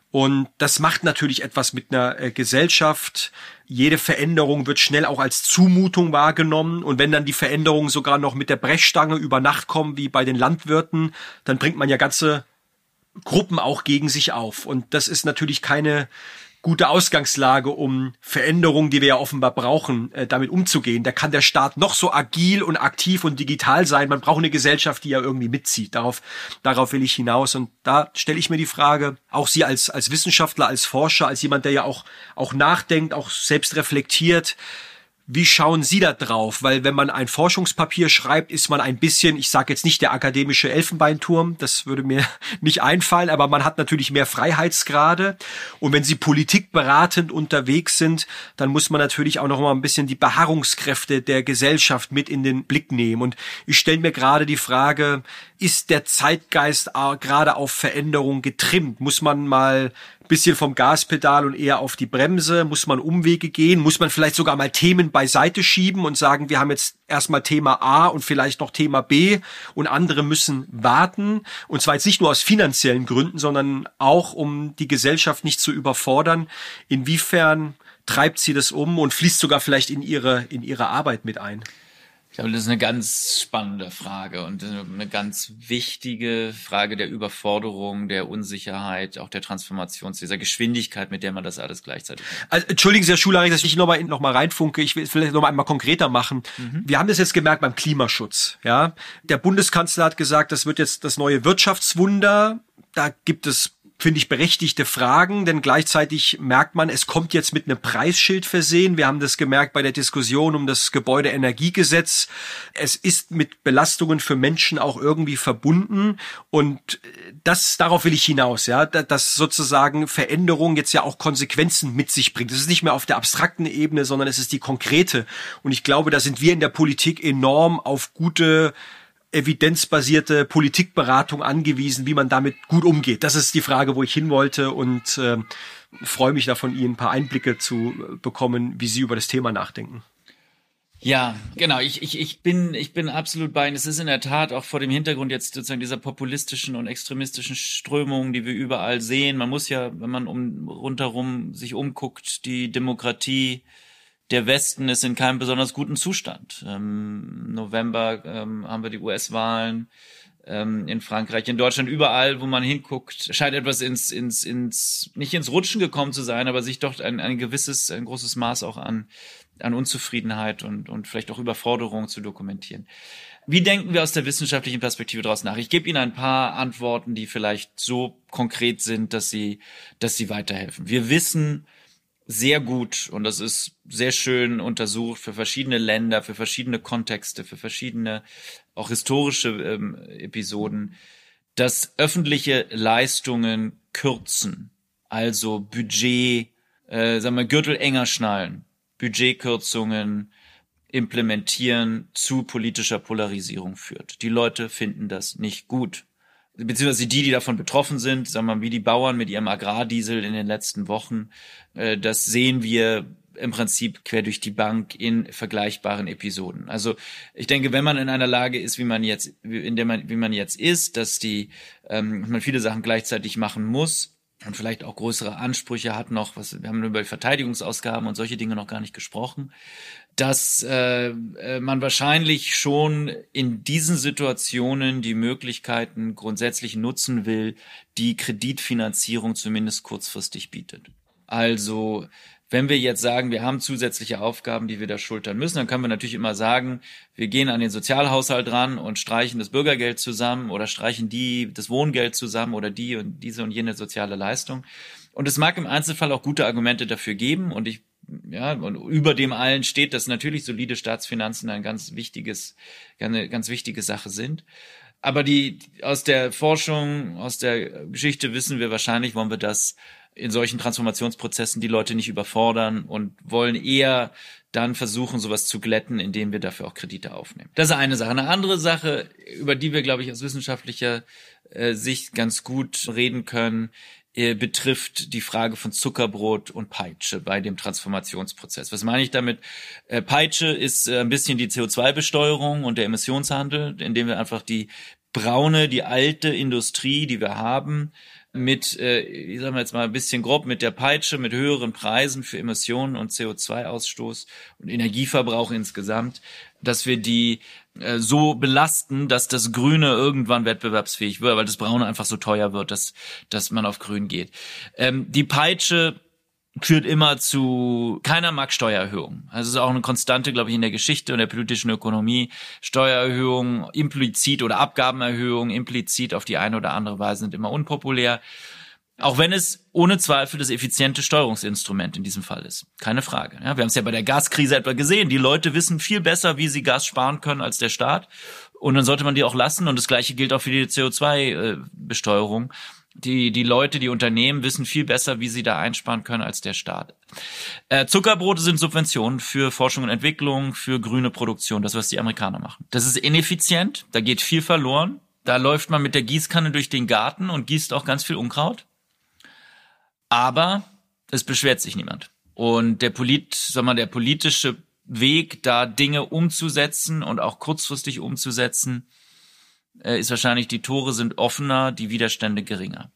Und das macht natürlich etwas mit einer Gesellschaft. Jede Veränderung wird schnell auch als Zumutung wahrgenommen. Und wenn dann die Veränderungen sogar noch mit der Brechstange über Nacht kommen, wie bei den Landwirten, dann bringt man ja ganze Gruppen auch gegen sich auf. Und das ist natürlich keine gute Ausgangslage, um Veränderungen, die wir ja offenbar brauchen, damit umzugehen. Da kann der Staat noch so agil und aktiv und digital sein. Man braucht eine Gesellschaft, die ja irgendwie mitzieht. Darauf will ich hinaus. Und da stelle ich mir die Frage, auch Sie als Wissenschaftler, als Forscher, als jemand, der ja auch nachdenkt, auch selbst reflektiert, wie schauen Sie da drauf? Weil wenn man ein Forschungspapier schreibt, ist man ein bisschen, ich sage jetzt nicht der akademische Elfenbeinturm, das würde mir nicht einfallen, aber man hat natürlich mehr Freiheitsgrade. Und wenn Sie politikberatend unterwegs sind, dann muss man natürlich auch noch mal ein bisschen die Beharrungskräfte der Gesellschaft mit in den Blick nehmen. Und ich stelle mir gerade die Frage, ist der Zeitgeist gerade auf Veränderung getrimmt? Muss man mal bisschen vom Gaspedal und eher auf die Bremse? Muss man Umwege gehen? Muss man vielleicht sogar mal Themen beiseite schieben und sagen, wir haben jetzt erstmal Thema A und vielleicht noch Thema B und andere müssen warten? Und zwar jetzt nicht nur aus finanziellen Gründen, sondern auch, um die Gesellschaft nicht zu überfordern. Inwiefern treibt sie das um und fließt sogar vielleicht in ihre Arbeit mit ein? Ich glaube, das ist eine ganz spannende Frage und eine ganz wichtige Frage der Überforderung, der Unsicherheit, auch der Transformation, dieser Geschwindigkeit, mit der man das alles gleichzeitig macht. Also, entschuldigen Sie, Herr Schularich, dass ich noch mal reinfunke. Ich will vielleicht noch mal einmal konkreter machen. Wir haben das jetzt gemerkt beim Klimaschutz. Ja, der Bundeskanzler hat gesagt, das wird jetzt das neue Wirtschaftswunder. Da gibt es, finde ich, berechtigte Fragen, denn gleichzeitig merkt man, es kommt jetzt mit einem Preisschild versehen. Wir haben das gemerkt bei der Diskussion um das Gebäudeenergiegesetz. Es ist mit Belastungen für Menschen auch irgendwie verbunden und darauf will ich hinaus, ja, dass sozusagen Veränderung jetzt ja auch Konsequenzen mit sich bringt. Es ist nicht mehr auf der abstrakten Ebene, sondern es ist die konkrete. Und ich glaube, da sind wir in der Politik enorm auf gute evidenzbasierte Politikberatung angewiesen, wie man damit gut umgeht. Das ist die Frage, wo ich hin wollte und freue mich da von Ihnen ein paar Einblicke zu bekommen, wie Sie über das Thema nachdenken. Ja, genau. Ich bin absolut bei Ihnen. Es ist in der Tat auch vor dem Hintergrund jetzt sozusagen dieser populistischen und extremistischen Strömungen, die wir überall sehen. Man muss ja, wenn man rundherum sich umguckt, die Demokratie der Westen ist in keinem besonders guten Zustand. Im November haben wir die US-Wahlen, in Frankreich, in Deutschland, überall, wo man hinguckt, scheint etwas nicht ins Rutschen gekommen zu sein, aber sich doch ein großes Maß auch an Unzufriedenheit und vielleicht auch Überforderung zu dokumentieren. Wie denken wir aus der wissenschaftlichen Perspektive daraus nach? Ich gebe Ihnen ein paar Antworten, die vielleicht so konkret sind, dass sie weiterhelfen. Wir wissen sehr gut, und das ist sehr schön untersucht für verschiedene Länder, für verschiedene Kontexte, für verschiedene auch historische Episoden, dass öffentliche Leistungen kürzen, also Budget, Gürtel enger schnallen, Budgetkürzungen implementieren zu politischer Polarisierung führt. Die Leute finden das nicht gut. Beziehungsweise die davon betroffen sind, sagen wir mal, wie die Bauern mit ihrem Agrardiesel in den letzten Wochen, das sehen wir im Prinzip quer durch die Bank in vergleichbaren Episoden. Also ich denke, wenn man in einer Lage ist, wie man jetzt ist, dass man viele Sachen gleichzeitig machen muss und vielleicht auch größere Ansprüche hat noch, wir haben über die Verteidigungsausgaben und solche Dinge noch gar nicht gesprochen, dass man wahrscheinlich schon in diesen Situationen die Möglichkeiten grundsätzlich nutzen will, die Kreditfinanzierung zumindest kurzfristig bietet. Also wenn wir jetzt sagen, wir haben zusätzliche Aufgaben, die wir da schultern müssen, dann können wir natürlich immer sagen, wir gehen an den Sozialhaushalt ran und streichen das Bürgergeld zusammen oder streichen das Wohngeld zusammen oder die und diese und jene soziale Leistung. Und es mag im Einzelfall auch gute Argumente dafür geben und und über dem allen steht, dass natürlich solide Staatsfinanzen eine ganz wichtige Sache sind. Aber aus der Forschung, aus der Geschichte wissen wir wahrscheinlich, wollen wir das in solchen Transformationsprozessen die Leute nicht überfordern und wollen eher dann versuchen, sowas zu glätten, indem wir dafür auch Kredite aufnehmen. Das ist eine Sache. Eine andere Sache, über die wir, glaube ich, aus wissenschaftlicher Sicht ganz gut reden können, betrifft die Frage von Zuckerbrot und Peitsche bei dem Transformationsprozess. Was meine ich damit? Peitsche ist ein bisschen die CO2-Besteuerung und der Emissionshandel, indem wir einfach die alte Industrie, die wir haben, mit, ich sag mal jetzt mal ein bisschen grob, mit der Peitsche, mit höheren Preisen für Emissionen und CO2-Ausstoß und Energieverbrauch insgesamt, dass wir die so belasten, dass das Grüne irgendwann wettbewerbsfähig wird, weil das Braune einfach so teuer wird, dass man auf Grün geht. Die Peitsche führt immer zu, keiner mag Steuererhöhung. Also es ist auch eine Konstante, glaube ich, in der Geschichte und der politischen Ökonomie. Steuererhöhungen implizit oder Abgabenerhöhungen implizit auf die eine oder andere Weise sind immer unpopulär. Auch wenn es ohne Zweifel das effiziente Steuerungsinstrument in diesem Fall ist. Keine Frage. Ja, wir haben es ja bei der Gaskrise etwa gesehen. Die Leute wissen viel besser, wie sie Gas sparen können als der Staat. Und dann sollte man die auch lassen. Und das Gleiche gilt auch für die CO2-Besteuerung. Die Leute, die Unternehmen wissen viel besser, wie sie da einsparen können als der Staat. Zuckerbrote sind Subventionen für Forschung und Entwicklung, für grüne Produktion, das, was die Amerikaner machen. Das ist ineffizient, da geht viel verloren. Da läuft man mit der Gießkanne durch den Garten und gießt auch ganz viel Unkraut. Aber es beschwert sich niemand. Und der politische Weg, da Dinge umzusetzen und auch kurzfristig umzusetzen, ist wahrscheinlich, die Tore sind offener, die Widerstände geringer.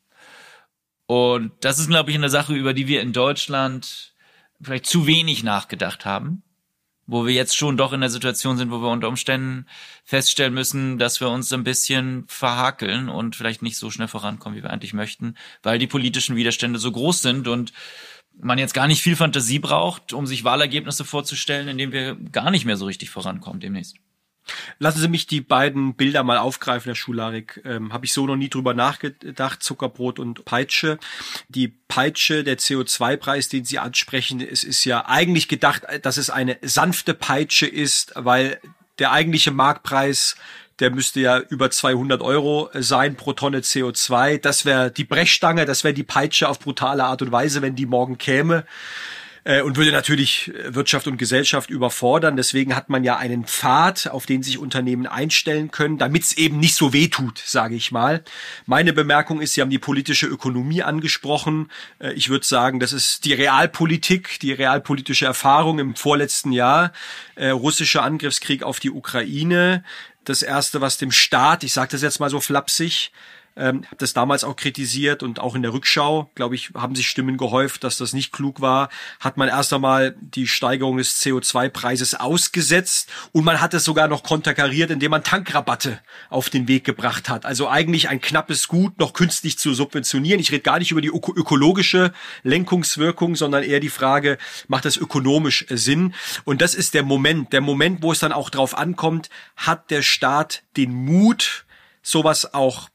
Und das ist, glaube ich, eine Sache, über die wir in Deutschland vielleicht zu wenig nachgedacht haben, wo wir jetzt schon doch in der Situation sind, wo wir unter Umständen feststellen müssen, dass wir uns ein bisschen verhakeln und vielleicht nicht so schnell vorankommen, wie wir eigentlich möchten, weil die politischen Widerstände so groß sind und man jetzt gar nicht viel Fantasie braucht, um sich Wahlergebnisse vorzustellen, in denen wir gar nicht mehr so richtig vorankommen demnächst. Lassen Sie mich die beiden Bilder mal aufgreifen, Herr Schularik. Habe ich so noch nie drüber nachgedacht, Zuckerbrot und Peitsche. Die Peitsche, der CO2-Preis, den Sie ansprechen, es ist ja eigentlich gedacht, dass es eine sanfte Peitsche ist, weil der eigentliche Marktpreis, der müsste ja über 200 € sein pro Tonne CO2. Das wäre die Brechstange, das wäre die Peitsche auf brutale Art und Weise, wenn die morgen käme. Und würde natürlich Wirtschaft und Gesellschaft überfordern. Deswegen hat man ja einen Pfad, auf den sich Unternehmen einstellen können, damit es eben nicht so weh tut, sage ich mal. Meine Bemerkung ist, Sie haben die politische Ökonomie angesprochen. Ich würde sagen, das ist die Realpolitik, die realpolitische Erfahrung im vorletzten Jahr. Russischer Angriffskrieg auf die Ukraine. Das Erste, was dem Staat, ich sage das jetzt mal so flapsig, habe das damals auch kritisiert und auch in der Rückschau, glaube ich, haben sich Stimmen gehäuft, dass das nicht klug war, hat man erst einmal die Steigerung des CO2-Preises ausgesetzt und man hat es sogar noch konterkariert, indem man Tankrabatte auf den Weg gebracht hat. Also eigentlich ein knappes Gut noch künstlich zu subventionieren. Ich rede gar nicht über die ökologische Lenkungswirkung, sondern eher die Frage, macht das ökonomisch Sinn? Und das ist der Moment, wo es dann auch drauf ankommt, hat der Staat den Mut, sowas auch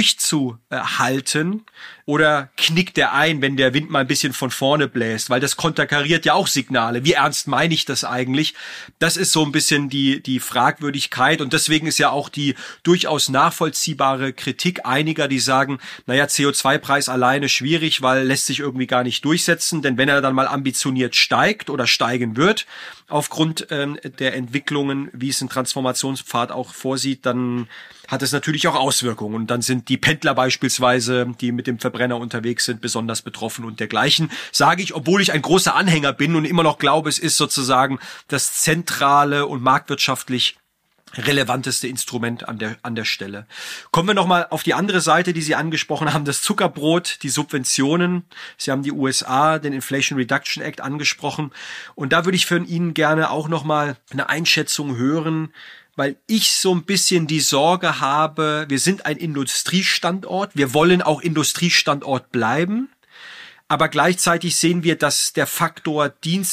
durchzuhalten oder knickt er ein, wenn der Wind mal ein bisschen von vorne bläst, weil das konterkariert ja auch Signale. Wie ernst meine ich das eigentlich? Das ist so ein bisschen die Fragwürdigkeit und deswegen ist ja auch die durchaus nachvollziehbare Kritik einiger, die sagen, naja, CO2-Preis alleine schwierig, weil lässt sich irgendwie gar nicht durchsetzen, denn wenn er dann mal ambitioniert steigt oder steigen wird, aufgrund der Entwicklungen, wie es ein Transformationspfad auch vorsieht, dann hat es natürlich auch Auswirkungen. Und dann sind die Pendler beispielsweise, die mit dem Verbrenner unterwegs sind, besonders betroffen und dergleichen. Sage ich, obwohl ich ein großer Anhänger bin und immer noch glaube, es ist sozusagen das zentrale und marktwirtschaftlich relevanteste Instrument an der Stelle. Kommen wir nochmal auf die andere Seite, die Sie angesprochen haben, das Zuckerbrot, die Subventionen. Sie haben die USA, den Inflation Reduction Act angesprochen. Und da würde ich von Ihnen gerne auch nochmal eine Einschätzung hören, weil ich so ein bisschen die Sorge habe, wir sind ein Industriestandort, wir wollen auch Industriestandort bleiben, aber gleichzeitig sehen wir, dass der Faktor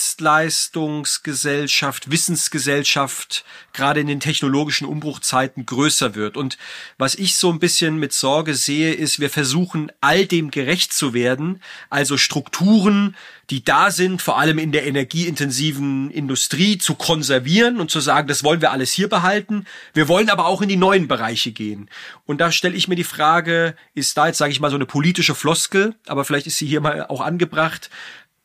Dienstleistungsgesellschaft, Wissensgesellschaft gerade in den technologischen Umbruchzeiten größer wird. Und was ich so ein bisschen mit Sorge sehe, ist, wir versuchen all dem gerecht zu werden, also Strukturen, die da sind, vor allem in der energieintensiven Industrie, zu konservieren und zu sagen, das wollen wir alles hier behalten. Wir wollen aber auch in die neuen Bereiche gehen. Und da stelle ich mir die Frage, ist da jetzt, sage ich mal, so eine politische Floskel, aber vielleicht ist sie hier mal auch angebracht,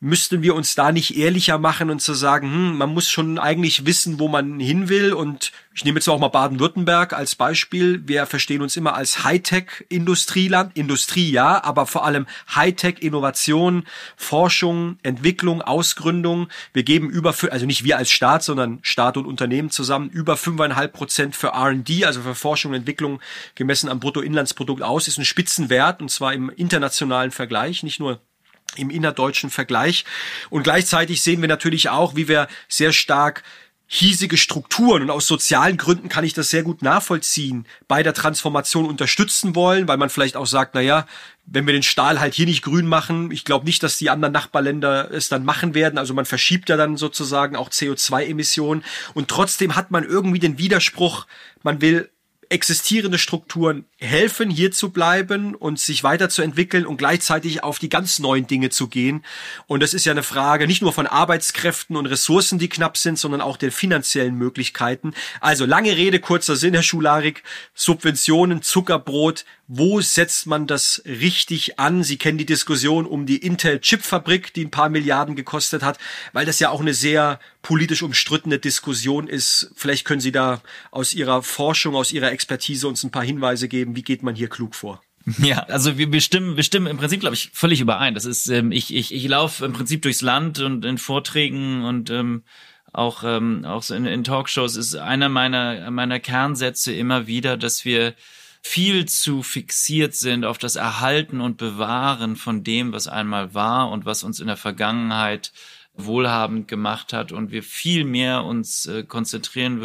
müssten wir uns da nicht ehrlicher machen und zu sagen, man muss schon eigentlich wissen, wo man hin will. Und ich nehme jetzt auch mal Baden-Württemberg als Beispiel. Wir verstehen uns immer als Hightech-Industrieland. Industrie ja, aber vor allem Hightech-Innovation, Forschung, Entwicklung, Ausgründung. Wir geben also nicht wir als Staat, sondern Staat und Unternehmen zusammen, über 5,5% für R&D, also für Forschung und Entwicklung gemessen am Bruttoinlandsprodukt aus. Ist ein Spitzenwert, und zwar im internationalen Vergleich, nicht nur im innerdeutschen Vergleich. Und gleichzeitig sehen wir natürlich auch, wie wir sehr stark hiesige Strukturen, und aus sozialen Gründen kann ich das sehr gut nachvollziehen, bei der Transformation unterstützen wollen, weil man vielleicht auch sagt, wenn wir den Stahl halt hier nicht grün machen, ich glaube nicht, dass die anderen Nachbarländer es dann machen werden. Also man verschiebt ja dann sozusagen auch CO2-Emissionen. Und trotzdem hat man irgendwie den Widerspruch, man will existierende Strukturen helfen, hier zu bleiben und sich weiterzuentwickeln und gleichzeitig auf die ganz neuen Dinge zu gehen. Und das ist ja eine Frage nicht nur von Arbeitskräften und Ressourcen, die knapp sind, sondern auch der finanziellen Möglichkeiten. Also lange Rede, kurzer Sinn, Herr Schularik. Subventionen, Zuckerbrot, wo setzt man das richtig an? Sie kennen die Diskussion um die Intel-Chip-Fabrik, die ein paar Milliarden gekostet hat, weil das ja auch eine sehr politisch umstrittene Diskussion ist. Vielleicht können Sie da aus Ihrer Forschung, aus Ihrer Expertise uns ein paar Hinweise geben. Wie geht man hier klug vor? Ja, also wir stimmen im Prinzip, glaube ich, völlig überein. Das ist, ich laufe im Prinzip durchs Land und in Vorträgen und auch so in Talkshows ist einer meiner Kernsätze immer wieder, dass wir viel zu fixiert sind auf das Erhalten und Bewahren von dem, was einmal war und was uns in der Vergangenheit wohlhabend gemacht hat, und wir viel mehr uns konzentrieren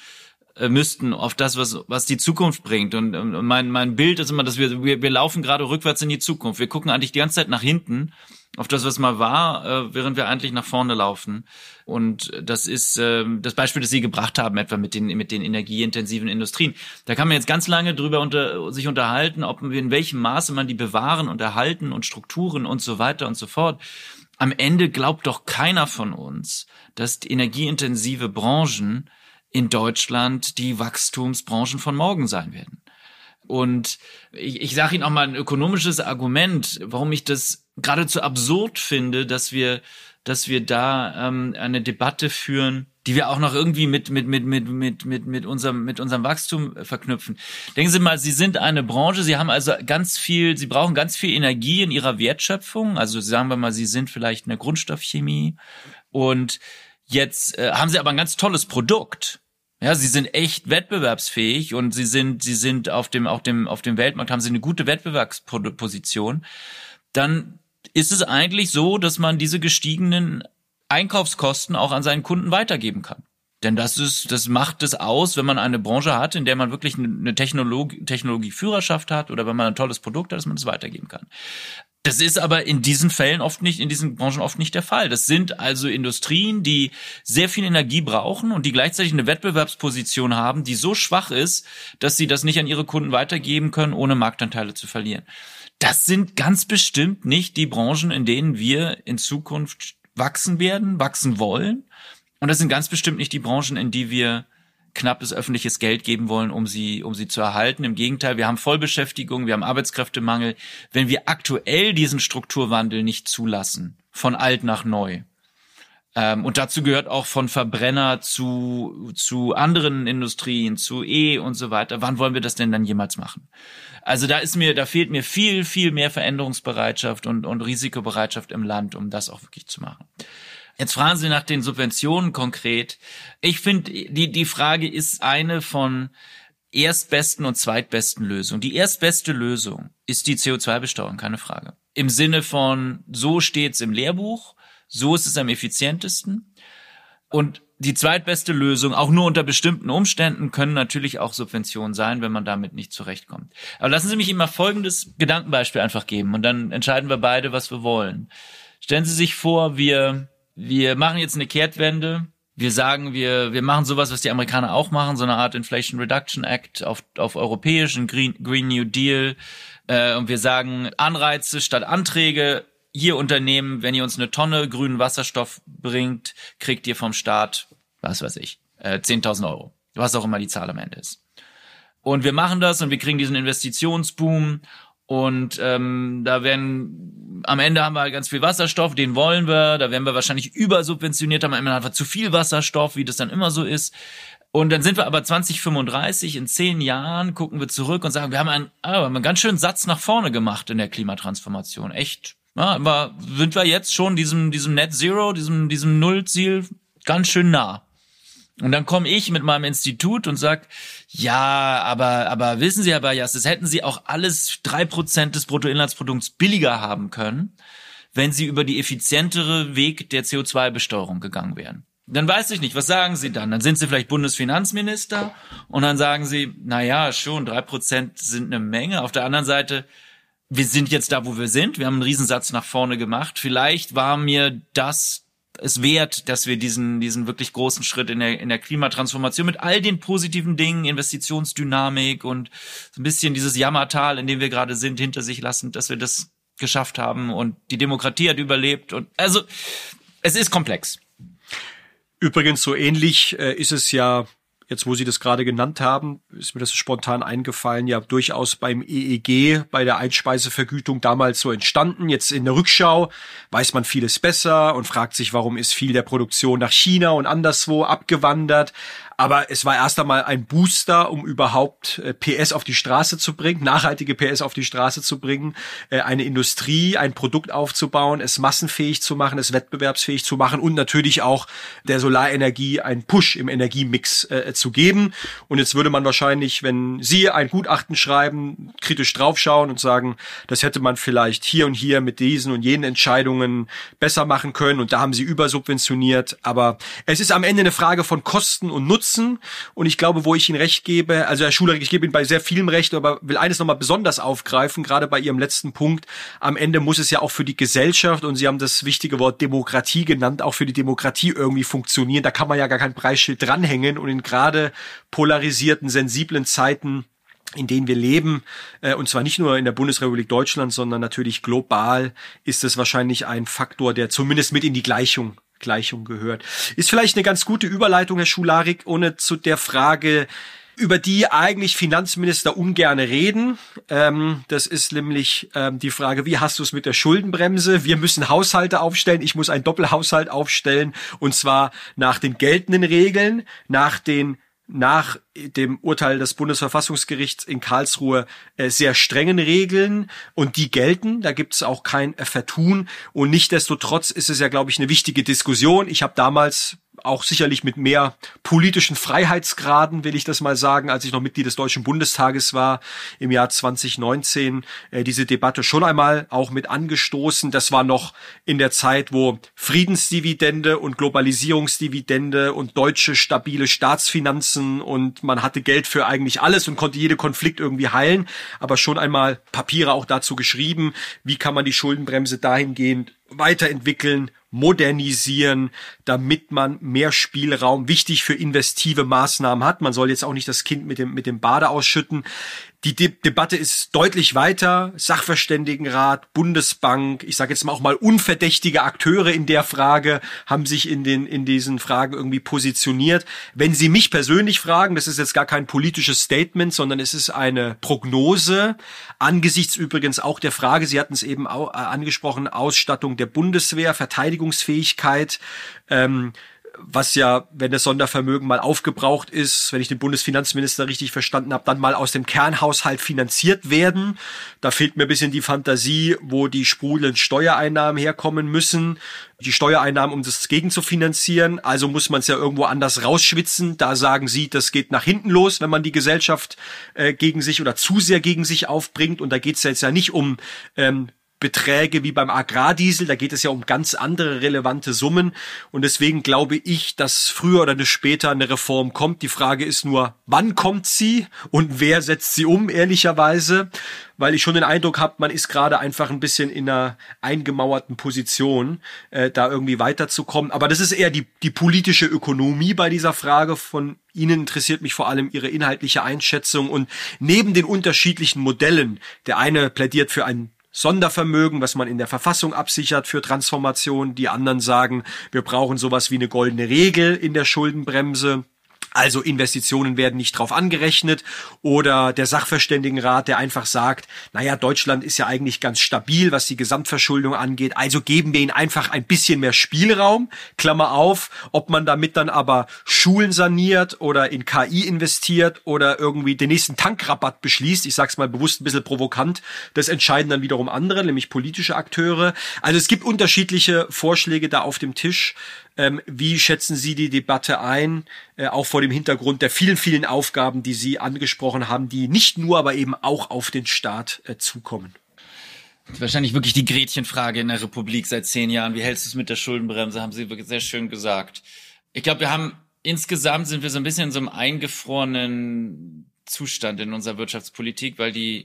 müssten auf das, was die Zukunft bringt. Und mein Bild ist immer, dass wir laufen gerade rückwärts in die Zukunft. Wir gucken eigentlich die ganze Zeit nach hinten auf das, was mal war, während wir eigentlich nach vorne laufen. Und das ist das Beispiel, das Sie gebracht haben, etwa mit den energieintensiven Industrien. Da kann man jetzt ganz lange drüber sich unterhalten, ob in welchem Maße man die bewahren und erhalten und Strukturen und so weiter und so fort. Am Ende glaubt doch keiner von uns, dass die energieintensive Branchen in Deutschland die Wachstumsbranchen von morgen sein werden. Und ich sage Ihnen auch mal ein ökonomisches Argument, warum ich das geradezu absurd finde, dass wir da eine Debatte führen, die wir auch noch irgendwie mit unserem Wachstum verknüpfen. Denken Sie mal, Sie sind eine Branche, Sie haben also Sie brauchen ganz viel Energie in Ihrer Wertschöpfung. Also sagen wir mal, Sie sind vielleicht eine Grundstoffchemie, und jetzt haben Sie aber ein ganz tolles Produkt. Ja, Sie sind echt wettbewerbsfähig, und Sie sind auf dem Weltmarkt, haben Sie eine gute Wettbewerbsposition. Dann ist es eigentlich so, dass man diese gestiegenen Einkaufskosten auch an seinen Kunden weitergeben kann. Denn das macht es aus, wenn man eine Branche hat, in der man wirklich eine Technologieführerschaft hat, oder wenn man ein tolles Produkt hat, dass man das weitergeben kann. Das ist aber in diesen Branchen oft nicht der Fall. Das sind also Industrien, die sehr viel Energie brauchen und die gleichzeitig eine Wettbewerbsposition haben, die so schwach ist, dass sie das nicht an ihre Kunden weitergeben können, ohne Marktanteile zu verlieren. Das sind ganz bestimmt nicht die Branchen, in denen wir in Zukunft wachsen wollen. Und das sind ganz bestimmt nicht die Branchen, in die wir knappes öffentliches Geld geben wollen, um sie zu erhalten. Im Gegenteil, wir haben Vollbeschäftigung, wir haben Arbeitskräftemangel. Wenn wir aktuell diesen Strukturwandel nicht zulassen, von alt nach neu, und dazu gehört auch von Verbrenner zu anderen Industrien, zu und so weiter, wann wollen wir das denn dann jemals machen? Also da fehlt mir viel, viel mehr Veränderungsbereitschaft und Risikobereitschaft im Land, um das auch wirklich zu machen. Jetzt fragen Sie nach den Subventionen konkret. Ich finde, die Frage ist eine von erstbesten und zweitbesten Lösungen. Die erstbeste Lösung ist die CO2-Besteuerung, keine Frage. Im Sinne von, so steht's im Lehrbuch, so ist es am effizientesten. Und die zweitbeste Lösung, auch nur unter bestimmten Umständen, können natürlich auch Subventionen sein, wenn man damit nicht zurechtkommt. Aber lassen Sie mich Ihnen mal folgendes Gedankenbeispiel einfach geben, und dann entscheiden wir beide, was wir wollen. Stellen Sie sich vor, wir machen jetzt eine Kehrtwende. Wir sagen, wir machen sowas, was die Amerikaner auch machen, so eine Art Inflation Reduction Act auf europäischen Green New Deal. Und wir sagen, Anreize statt Anträge. Ihr Unternehmen, wenn ihr uns eine Tonne grünen Wasserstoff bringt, kriegt ihr vom Staat, 10.000 Euro. Was auch immer die Zahl am Ende ist. Und wir machen das, und wir kriegen diesen Investitionsboom. Und da werden am Ende haben wir ganz viel Wasserstoff, den wollen wir, da werden wir wahrscheinlich übersubventioniert haben, am Ende haben wir zu viel Wasserstoff, wie das dann immer so ist. Und dann sind wir aber 2035, in 10 Jahren gucken wir zurück und sagen, wir haben einen ganz schönen Satz nach vorne gemacht in der Klimatransformation. Echt. Ja, aber sind wir jetzt schon diesem Net Zero, diesem Nullziel ganz schön nah. Und dann komme ich mit meinem Institut und sag, ja, aber wissen Sie, Herr Bayas, das hätten Sie auch alles 3% des Bruttoinlandsprodukts billiger haben können, wenn Sie über die effizientere Weg der CO2-Besteuerung gegangen wären. Dann weiß ich nicht, was sagen Sie dann? Dann sind Sie vielleicht Bundesfinanzminister und dann sagen Sie, na ja, schon, 3% sind eine Menge. Auf der anderen Seite, wir sind jetzt da, wo wir sind. Wir haben einen Riesensatz nach vorne gemacht. Vielleicht war mir das es wert, dass wir diesen wirklich großen Schritt in der Klimatransformation mit all den positiven Dingen, Investitionsdynamik und so ein bisschen dieses Jammertal, in dem wir gerade sind, hinter sich lassen, dass wir das geschafft haben und die Demokratie hat überlebt. Und also, es ist komplex. Übrigens, so ähnlich ist es ja, jetzt wo Sie das gerade genannt haben, ist mir das spontan eingefallen, ja durchaus beim EEG, bei der Einspeisevergütung damals so entstanden. Jetzt in der Rückschau weiß man vieles besser und fragt sich, warum ist viel der Produktion nach China und anderswo abgewandert. Aber es war erst einmal ein Booster, um überhaupt PS auf die Straße zu bringen, nachhaltige PS auf die Straße zu bringen, eine Industrie, ein Produkt aufzubauen, es massenfähig zu machen, es wettbewerbsfähig zu machen und natürlich auch der Solarenergie einen Push im Energiemix zu geben. Und jetzt würde man wahrscheinlich, wenn Sie ein Gutachten schreiben, kritisch draufschauen und sagen, das hätte man vielleicht hier und hier mit diesen und jenen Entscheidungen besser machen können und da haben Sie übersubventioniert. Aber es ist am Ende eine Frage von Kosten und Nutzen. Und ich glaube, wo ich Ihnen recht gebe, also Herr Schulerich, ich gebe Ihnen bei sehr vielem recht, aber will eines nochmal besonders aufgreifen, gerade bei Ihrem letzten Punkt. Am Ende muss es ja auch für die Gesellschaft, und Sie haben das wichtige Wort Demokratie genannt, auch für die Demokratie irgendwie funktionieren. Da kann man ja gar kein Preisschild dranhängen. Und in gerade polarisierten, sensiblen Zeiten, in denen wir leben, und zwar nicht nur in der Bundesrepublik Deutschland, sondern natürlich global, ist es wahrscheinlich ein Faktor, der zumindest mit in die Gleichung gehört. Ist vielleicht eine ganz gute Überleitung, Herr Schularik, ohne zu der Frage, über die eigentlich Finanzminister ungerne reden. Das ist nämlich die Frage, wie hast du es mit der Schuldenbremse? Wir müssen Haushalte aufstellen. Ich muss einen Doppelhaushalt aufstellen, und zwar nach den geltenden Regeln, nach dem Urteil des Bundesverfassungsgerichts in Karlsruhe sehr strengen Regeln, und die gelten, da gibt es auch kein Vertun, und nichtsdestotrotz ist es ja, glaube ich, eine wichtige Diskussion. Ich habe damals auch sicherlich mit mehr politischen Freiheitsgraden, will ich das mal sagen, als ich noch Mitglied des Deutschen Bundestages war im Jahr 2019, diese Debatte schon einmal auch mit angestoßen. Das war noch in der Zeit, wo Friedensdividende und Globalisierungsdividende und deutsche stabile Staatsfinanzen, und man hatte Geld für eigentlich alles und konnte jede Konflikt irgendwie heilen, aber schon einmal Papiere auch dazu geschrieben, wie kann man die Schuldenbremse dahingehend weiterentwickeln, modernisieren, damit man mehr Spielraum, wichtig für investive Maßnahmen hat. Man soll jetzt auch nicht das Kind mit dem Bade ausschütten. Die Debatte ist deutlich weiter. Sachverständigenrat, Bundesbank, ich sage jetzt mal auch mal unverdächtige Akteure in der Frage haben sich in diesen Fragen irgendwie positioniert. Wenn Sie mich persönlich fragen, das ist jetzt gar kein politisches Statement, sondern es ist eine Prognose angesichts übrigens auch der Frage, Sie hatten es eben auch angesprochen, Ausstattung der Bundeswehr, Verteidigungsfähigkeit, was ja, wenn das Sondervermögen mal aufgebraucht ist, wenn ich den Bundesfinanzminister richtig verstanden habe, dann mal aus dem Kernhaushalt finanziert werden. Da fehlt mir ein bisschen die Fantasie, wo die sprudelnden Steuereinnahmen herkommen müssen. Die Steuereinnahmen, um das gegenzufinanzieren. Also muss man es ja irgendwo anders rausschwitzen. Da sagen Sie, das geht nach hinten los, wenn man die Gesellschaft gegen sich oder zu sehr gegen sich aufbringt. Und da geht es jetzt ja nicht um Beträge wie beim Agrardiesel, da geht es ja um ganz andere relevante Summen, und deswegen glaube ich, dass früher oder später eine Reform kommt. Die Frage ist nur, wann kommt sie und wer setzt sie um, ehrlicherweise, weil ich schon den Eindruck habe, man ist gerade einfach ein bisschen in einer eingemauerten Position, da irgendwie weiterzukommen. Aber das ist eher die politische Ökonomie bei dieser Frage. Von Ihnen interessiert mich vor allem Ihre inhaltliche Einschätzung, und neben den unterschiedlichen Modellen, der eine plädiert für ein Sondervermögen, was man in der Verfassung absichert für Transformation. Die anderen sagen, wir brauchen sowas wie eine goldene Regel in der Schuldenbremse. Also Investitionen werden nicht drauf angerechnet oder der Sachverständigenrat, der einfach sagt, naja, Deutschland ist ja eigentlich ganz stabil, was die Gesamtverschuldung angeht, also geben wir ihnen einfach ein bisschen mehr Spielraum, Klammer auf, ob man damit dann aber Schulen saniert oder in KI investiert oder irgendwie den nächsten Tankrabatt beschließt, ich sag's mal bewusst ein bisschen provokant, das entscheiden dann wiederum andere, nämlich politische Akteure. Also es gibt unterschiedliche Vorschläge da auf dem Tisch. Wie schätzen Sie die Debatte ein, auch vor dem Hintergrund der vielen, vielen Aufgaben, die Sie angesprochen haben, die nicht nur, aber eben auch auf den Staat zukommen? Das ist wahrscheinlich wirklich die Gretchenfrage in der Republik seit 10 Jahren. Wie hältst du es mit der Schuldenbremse, haben Sie wirklich sehr schön gesagt. Ich glaube, insgesamt sind wir so ein bisschen in so einem eingefrorenen Zustand in unserer Wirtschaftspolitik, weil die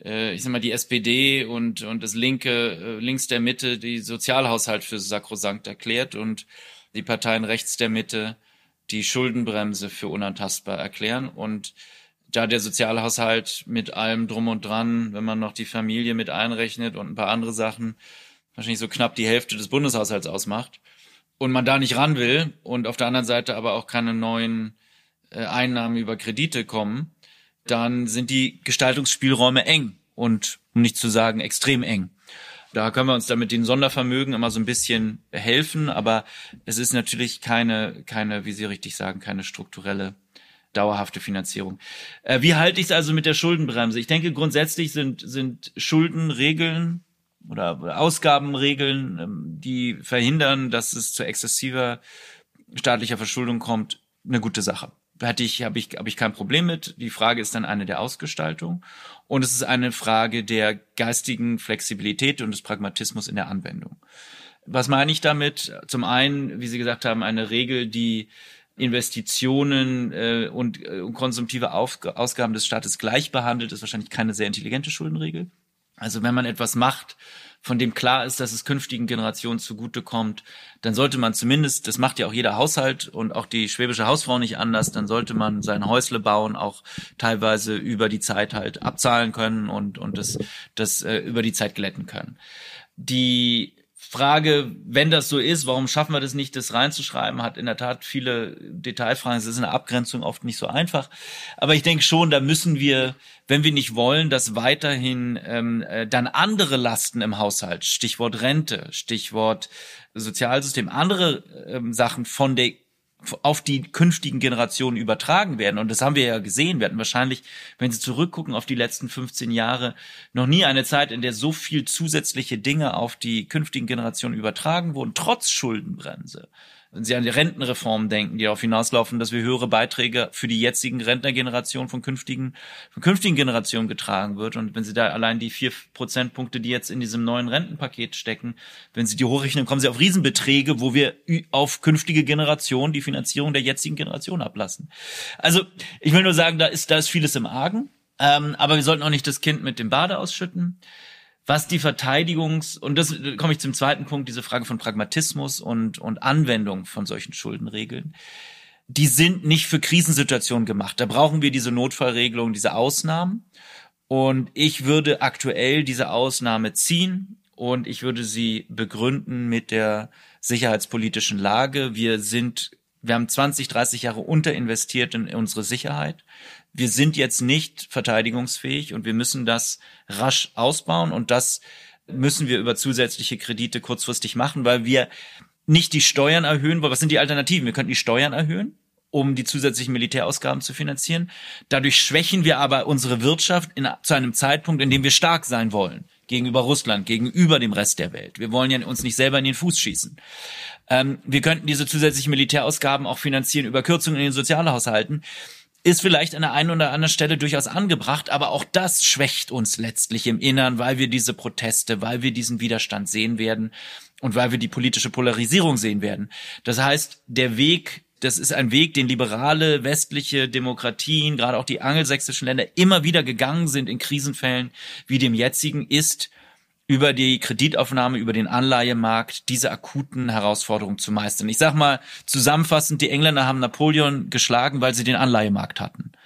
SPD und das links der Mitte, die Sozialhaushalt für sakrosankt erklärt und die Parteien rechts der Mitte die Schuldenbremse für unantastbar erklären. Und da der Sozialhaushalt mit allem drum und dran, wenn man noch die Familie mit einrechnet und ein paar andere Sachen, wahrscheinlich so knapp die Hälfte des Bundeshaushalts ausmacht und man da nicht ran will und auf der anderen Seite aber auch keine neuen Einnahmen über Kredite kommen, dann sind die Gestaltungsspielräume eng und, um nicht zu sagen, extrem eng. Da können wir uns dann mit den Sondervermögen immer so ein bisschen helfen, aber es ist natürlich keine, wie Sie richtig sagen, keine strukturelle, dauerhafte Finanzierung. Wie halte ich es also mit der Schuldenbremse? Ich denke, grundsätzlich sind Schuldenregeln oder Ausgabenregeln, die verhindern, dass es zu exzessiver staatlicher Verschuldung kommt, eine gute Sache. Habe ich kein Problem mit. Die Frage ist dann eine der Ausgestaltung. Und es ist eine Frage der geistigen Flexibilität und des Pragmatismus in der Anwendung. Was meine ich damit? Zum einen, wie Sie gesagt haben, eine Regel, die Investitionen und konsumtive Ausgaben des Staates gleich behandelt, ist wahrscheinlich keine sehr intelligente Schuldenregel. Also wenn man etwas macht, von dem klar ist, dass es künftigen Generationen zugutekommt, dann sollte man zumindest, das macht ja auch jeder Haushalt und auch die schwäbische Hausfrau nicht anders, dann sollte man sein Häusle bauen, auch teilweise über die Zeit halt abzahlen können und das über die Zeit glätten können. Die Frage, wenn das so ist, warum schaffen wir das nicht, das reinzuschreiben, hat in der Tat viele Detailfragen. Es ist in der Abgrenzung oft nicht so einfach. Aber ich denke schon, da müssen wir, wenn wir nicht wollen, dass weiterhin dann andere Lasten im Haushalt, Stichwort Rente, Stichwort Sozialsystem, andere Sachen auf die künftigen Generationen übertragen werden. Und das haben wir ja gesehen. Wir hatten wahrscheinlich, wenn Sie zurückgucken auf die letzten 15 Jahre, noch nie eine Zeit, in der so viel zusätzliche Dinge auf die künftigen Generationen übertragen wurden, trotz Schuldenbremse. Wenn Sie an die Rentenreform denken, die darauf hinauslaufen, dass wir höhere Beiträge für die jetzigen Rentnergeneration von künftigen Generationen getragen wird. Und wenn Sie da allein die 4 Prozentpunkte, die jetzt in diesem neuen Rentenpaket stecken, wenn Sie die hochrechnen, kommen Sie auf Riesenbeträge, wo wir auf künftige Generationen die Finanzierung der jetzigen Generation ablassen. Also ich will nur sagen, da ist vieles im Argen. Aber wir sollten auch nicht das Kind mit dem Bade ausschütten. Was die und das komme ich zum zweiten Punkt, diese Frage von Pragmatismus und Anwendung von solchen Schuldenregeln. Die sind nicht für Krisensituationen gemacht. Da brauchen wir diese Notfallregelung, diese Ausnahmen. Und ich würde aktuell diese Ausnahme ziehen und ich würde sie begründen mit der sicherheitspolitischen Lage. Wir haben 20, 30 Jahre unterinvestiert in unsere Sicherheit. Wir sind jetzt nicht verteidigungsfähig und wir müssen das rasch ausbauen und das müssen wir über zusätzliche Kredite kurzfristig machen, weil wir nicht die Steuern erhöhen wollen. Was sind die Alternativen? Wir könnten die Steuern erhöhen, um die zusätzlichen Militärausgaben zu finanzieren. Dadurch schwächen wir aber unsere Wirtschaft zu einem Zeitpunkt, in dem wir stark sein wollen. Gegenüber Russland, gegenüber dem Rest der Welt. Wir wollen ja uns nicht selber in den Fuß schießen. Wir könnten diese zusätzlichen Militärausgaben auch finanzieren über Kürzungen in den Sozialhaushalten. Ist vielleicht an der einen oder anderen Stelle durchaus angebracht, aber auch das schwächt uns letztlich im Innern, weil wir diese Proteste, weil wir diesen Widerstand sehen werden und weil wir die politische Polarisierung sehen werden. Das heißt, das ist ein Weg, den liberale westliche Demokratien, gerade auch die angelsächsischen Länder, immer wieder gegangen sind in Krisenfällen wie dem jetzigen, ist über die Kreditaufnahme, über den Anleihemarkt diese akuten Herausforderungen zu meistern. Ich sag mal zusammenfassend, die Engländer haben Napoleon geschlagen, weil sie den Anleihemarkt hatten.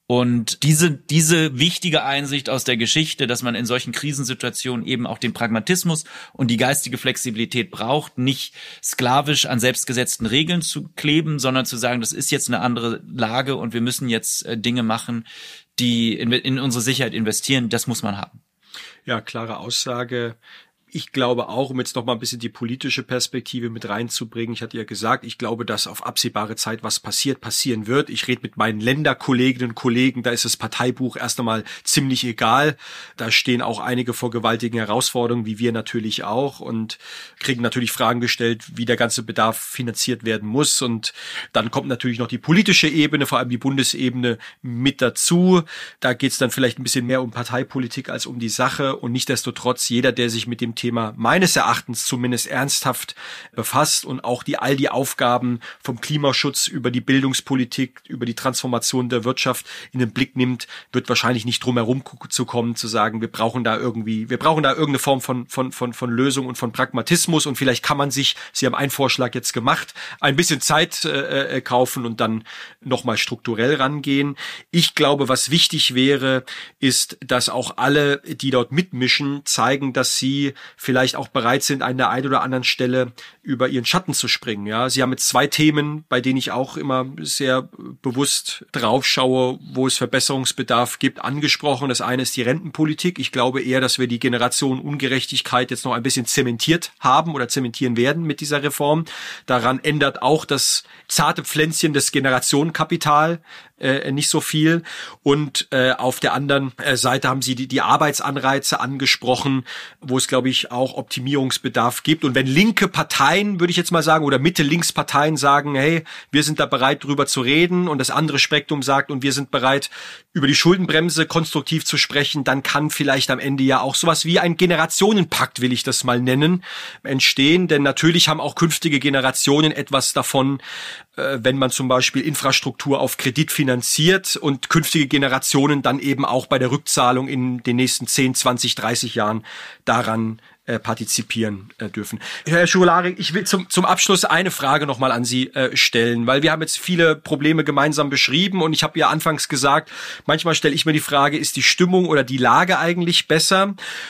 Und diese wichtige Einsicht aus der Geschichte, dass man in solchen Krisensituationen eben auch den Pragmatismus und die geistige Flexibilität braucht, nicht sklavisch an selbstgesetzten Regeln zu kleben, sondern zu sagen, das ist jetzt eine andere Lage und wir müssen jetzt Dinge machen, die in unsere Sicherheit investieren, das muss man haben. Ja, klare Aussage. Ich glaube auch, um jetzt noch mal ein bisschen die politische Perspektive mit reinzubringen, ich hatte ja gesagt, ich glaube, dass auf absehbare Zeit was passieren wird. Ich rede mit meinen Länderkolleginnen und Kollegen, da ist das Parteibuch erst einmal ziemlich egal. Da stehen auch einige vor gewaltigen Herausforderungen, wie wir natürlich auch, und kriegen natürlich Fragen gestellt, wie der ganze Bedarf finanziert werden muss. Und dann kommt natürlich noch die politische Ebene, vor allem die Bundesebene mit dazu. Da geht es dann vielleicht ein bisschen mehr um Parteipolitik als um die Sache. Und nichtsdestotrotz, jeder, der sich mit dem Thema meines Erachtens zumindest ernsthaft befasst und auch all die Aufgaben vom Klimaschutz über die Bildungspolitik, über die Transformation der Wirtschaft in den Blick nimmt, wird wahrscheinlich nicht drum herum zu kommen, zu sagen, wir brauchen da irgendeine Form von Lösung und von Pragmatismus, und vielleicht kann man sich, Sie haben einen Vorschlag jetzt gemacht, ein bisschen Zeit kaufen und dann nochmal strukturell rangehen. Ich glaube, was wichtig wäre, ist, dass auch alle, die dort mitmischen, zeigen, dass sie vielleicht auch bereit sind, an der einen oder anderen Stelle über ihren Schatten zu springen. Ja, Sie haben jetzt 2 Themen, bei denen ich auch immer sehr bewusst drauf schaue, wo es Verbesserungsbedarf gibt, angesprochen. Das eine ist die Rentenpolitik. Ich glaube eher, dass wir die Generationenungerechtigkeit jetzt noch ein bisschen zementiert haben oder zementieren werden mit dieser Reform. Daran ändert auch das zarte Pflänzchen des Generationenkapital nicht so viel. Und auf der anderen Seite haben Sie die Arbeitsanreize angesprochen, wo es, glaube ich, auch Optimierungsbedarf gibt. Und wenn linke Parteien, würde ich jetzt mal sagen, oder Mitte-Links-Parteien sagen, hey, wir sind da bereit, drüber zu reden, und das andere Spektrum sagt, und wir sind bereit, über die Schuldenbremse konstruktiv zu sprechen, dann kann vielleicht am Ende ja auch sowas wie ein Generationenpakt, will ich das mal nennen, entstehen. Denn natürlich haben auch künftige Generationen etwas davon, wenn man zum Beispiel Infrastruktur auf Kredit finanziert und künftige Generationen dann eben auch bei der Rückzahlung in den nächsten 10, 20, 30 Jahren daran partizipieren dürfen. Herr Schurlari, ich will zum Abschluss eine Frage nochmal an Sie stellen, weil wir haben jetzt viele Probleme gemeinsam beschrieben, und ich habe ja anfangs gesagt, manchmal stelle ich mir die Frage, ist die Stimmung oder die Lage eigentlich besser?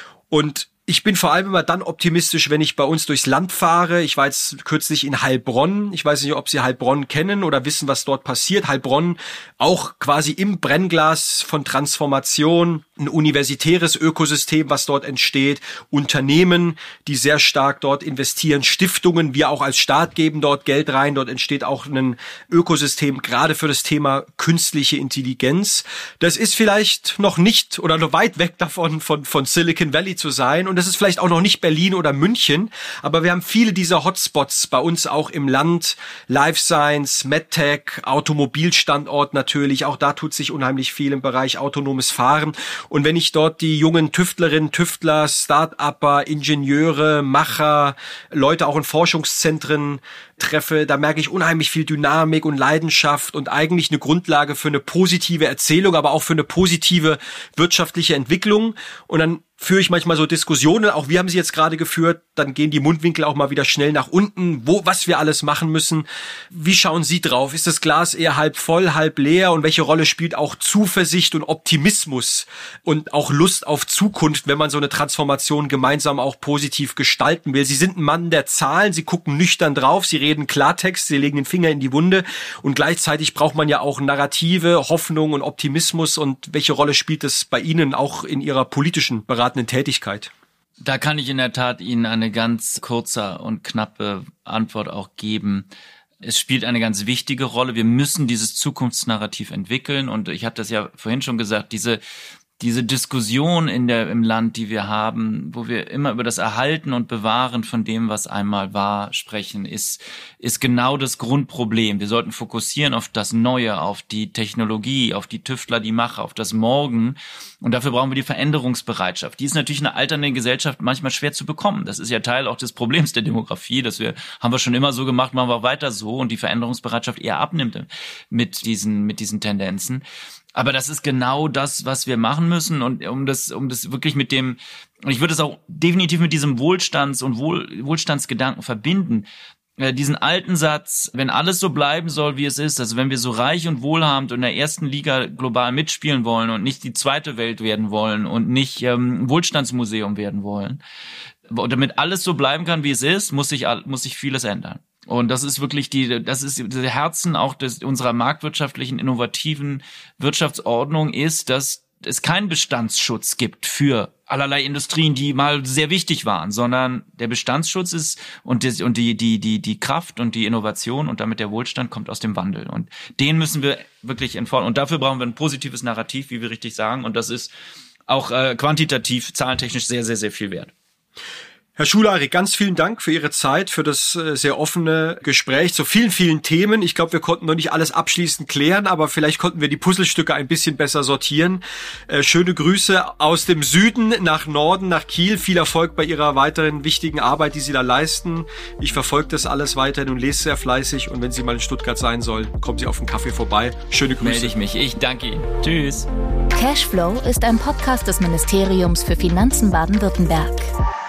Und ich bin vor allem immer dann optimistisch, wenn ich bei uns durchs Land fahre. Ich war jetzt kürzlich in Heilbronn. Ich weiß nicht, ob Sie Heilbronn kennen oder wissen, was dort passiert. Heilbronn auch quasi im Brennglas von Transformation, ein universitäres Ökosystem, was dort entsteht, Unternehmen, die sehr stark dort investieren, Stiftungen, wir auch als Staat geben dort Geld rein. Dort entsteht auch ein Ökosystem, gerade für das Thema künstliche Intelligenz. Das ist vielleicht noch nicht oder noch weit weg davon, von Silicon Valley zu sein. Und das ist vielleicht auch noch nicht Berlin oder München, aber wir haben viele dieser Hotspots bei uns auch im Land. Life Science, MedTech, Automobilstandort natürlich, auch da tut sich unheimlich viel im Bereich autonomes Fahren. Und wenn ich dort die jungen Tüftlerinnen, Tüftler, Start-Upper, Ingenieure, Macher, Leute auch in Forschungszentren treffe, da merke ich unheimlich viel Dynamik und Leidenschaft und eigentlich eine Grundlage für eine positive Erzählung, aber auch für eine positive wirtschaftliche Entwicklung. Und dann führe ich manchmal so Diskussionen, auch wir haben sie jetzt gerade geführt, dann gehen die Mundwinkel auch mal wieder schnell nach unten, was wir alles machen müssen. Wie schauen Sie drauf? Ist das Glas eher halb voll, halb leer? Und welche Rolle spielt auch Zuversicht und Optimismus und auch Lust auf Zukunft, wenn man so eine Transformation gemeinsam auch positiv gestalten will? Sie sind ein Mann der Zahlen, Sie gucken nüchtern drauf, Sie reden Klartext, Sie legen den Finger in die Wunde, und gleichzeitig braucht man ja auch Narrative, Hoffnung und Optimismus. Und welche Rolle spielt es bei Ihnen auch in Ihrer politischen beratenden Tätigkeit? Da kann ich in der Tat Ihnen eine ganz kurze und knappe Antwort auch geben. Es spielt eine ganz wichtige Rolle. Wir müssen dieses Zukunftsnarrativ entwickeln. Und ich habe das ja vorhin schon gesagt, diese Diskussion im Land, die wir haben, wo wir immer über das Erhalten und Bewahren von dem, was einmal war, sprechen, ist genau das Grundproblem. Wir sollten fokussieren auf das Neue, auf die Technologie, auf die Tüftler, die Macher, auf das Morgen. Und dafür brauchen wir die Veränderungsbereitschaft. Die ist natürlich in einer alternden Gesellschaft manchmal schwer zu bekommen. Das ist ja Teil auch des Problems der Demografie, haben wir schon immer so gemacht, machen wir weiter so, und die Veränderungsbereitschaft eher abnimmt mit diesen Tendenzen. Aber das ist genau das, was wir machen müssen. Und um das wirklich und ich würde es auch definitiv mit diesem Wohlstandsgedanken verbinden. diesen alten Satz, wenn alles so bleiben soll, wie es ist, also wenn wir so reich und wohlhabend in der ersten Liga global mitspielen wollen und nicht die zweite Welt werden wollen und nicht Wohlstandsmuseum werden wollen, und damit alles so bleiben kann, wie es ist, muss sich vieles ändern. Und das ist wirklich das Herzen auch unserer marktwirtschaftlichen, innovativen Wirtschaftsordnung ist, dass es keinen Bestandsschutz gibt für allerlei Industrien, die mal sehr wichtig waren, sondern der Bestandsschutz ist und die Kraft und die Innovation und damit der Wohlstand kommt aus dem Wandel. Und den müssen wir wirklich entfalten. Und dafür brauchen wir ein positives Narrativ, wie wir richtig sagen. Und das ist auch quantitativ, zahlentechnisch sehr, sehr, sehr viel wert. Herr Schulari, ganz vielen Dank für Ihre Zeit, für das sehr offene Gespräch zu vielen, vielen Themen. Ich glaube, wir konnten noch nicht alles abschließend klären, aber vielleicht konnten wir die Puzzlestücke ein bisschen besser sortieren. Schöne Grüße aus dem Süden nach Norden, nach Kiel. Viel Erfolg bei Ihrer weiteren wichtigen Arbeit, die Sie da leisten. Ich verfolge das alles weiterhin und lese sehr fleißig. Und wenn Sie mal in Stuttgart sein sollen, kommen Sie auf einen Kaffee vorbei. Schöne Grüße. Melde ich mich. Ich danke Ihnen. Tschüss. Cashflow ist ein Podcast des Ministeriums für Finanzen Baden-Württemberg.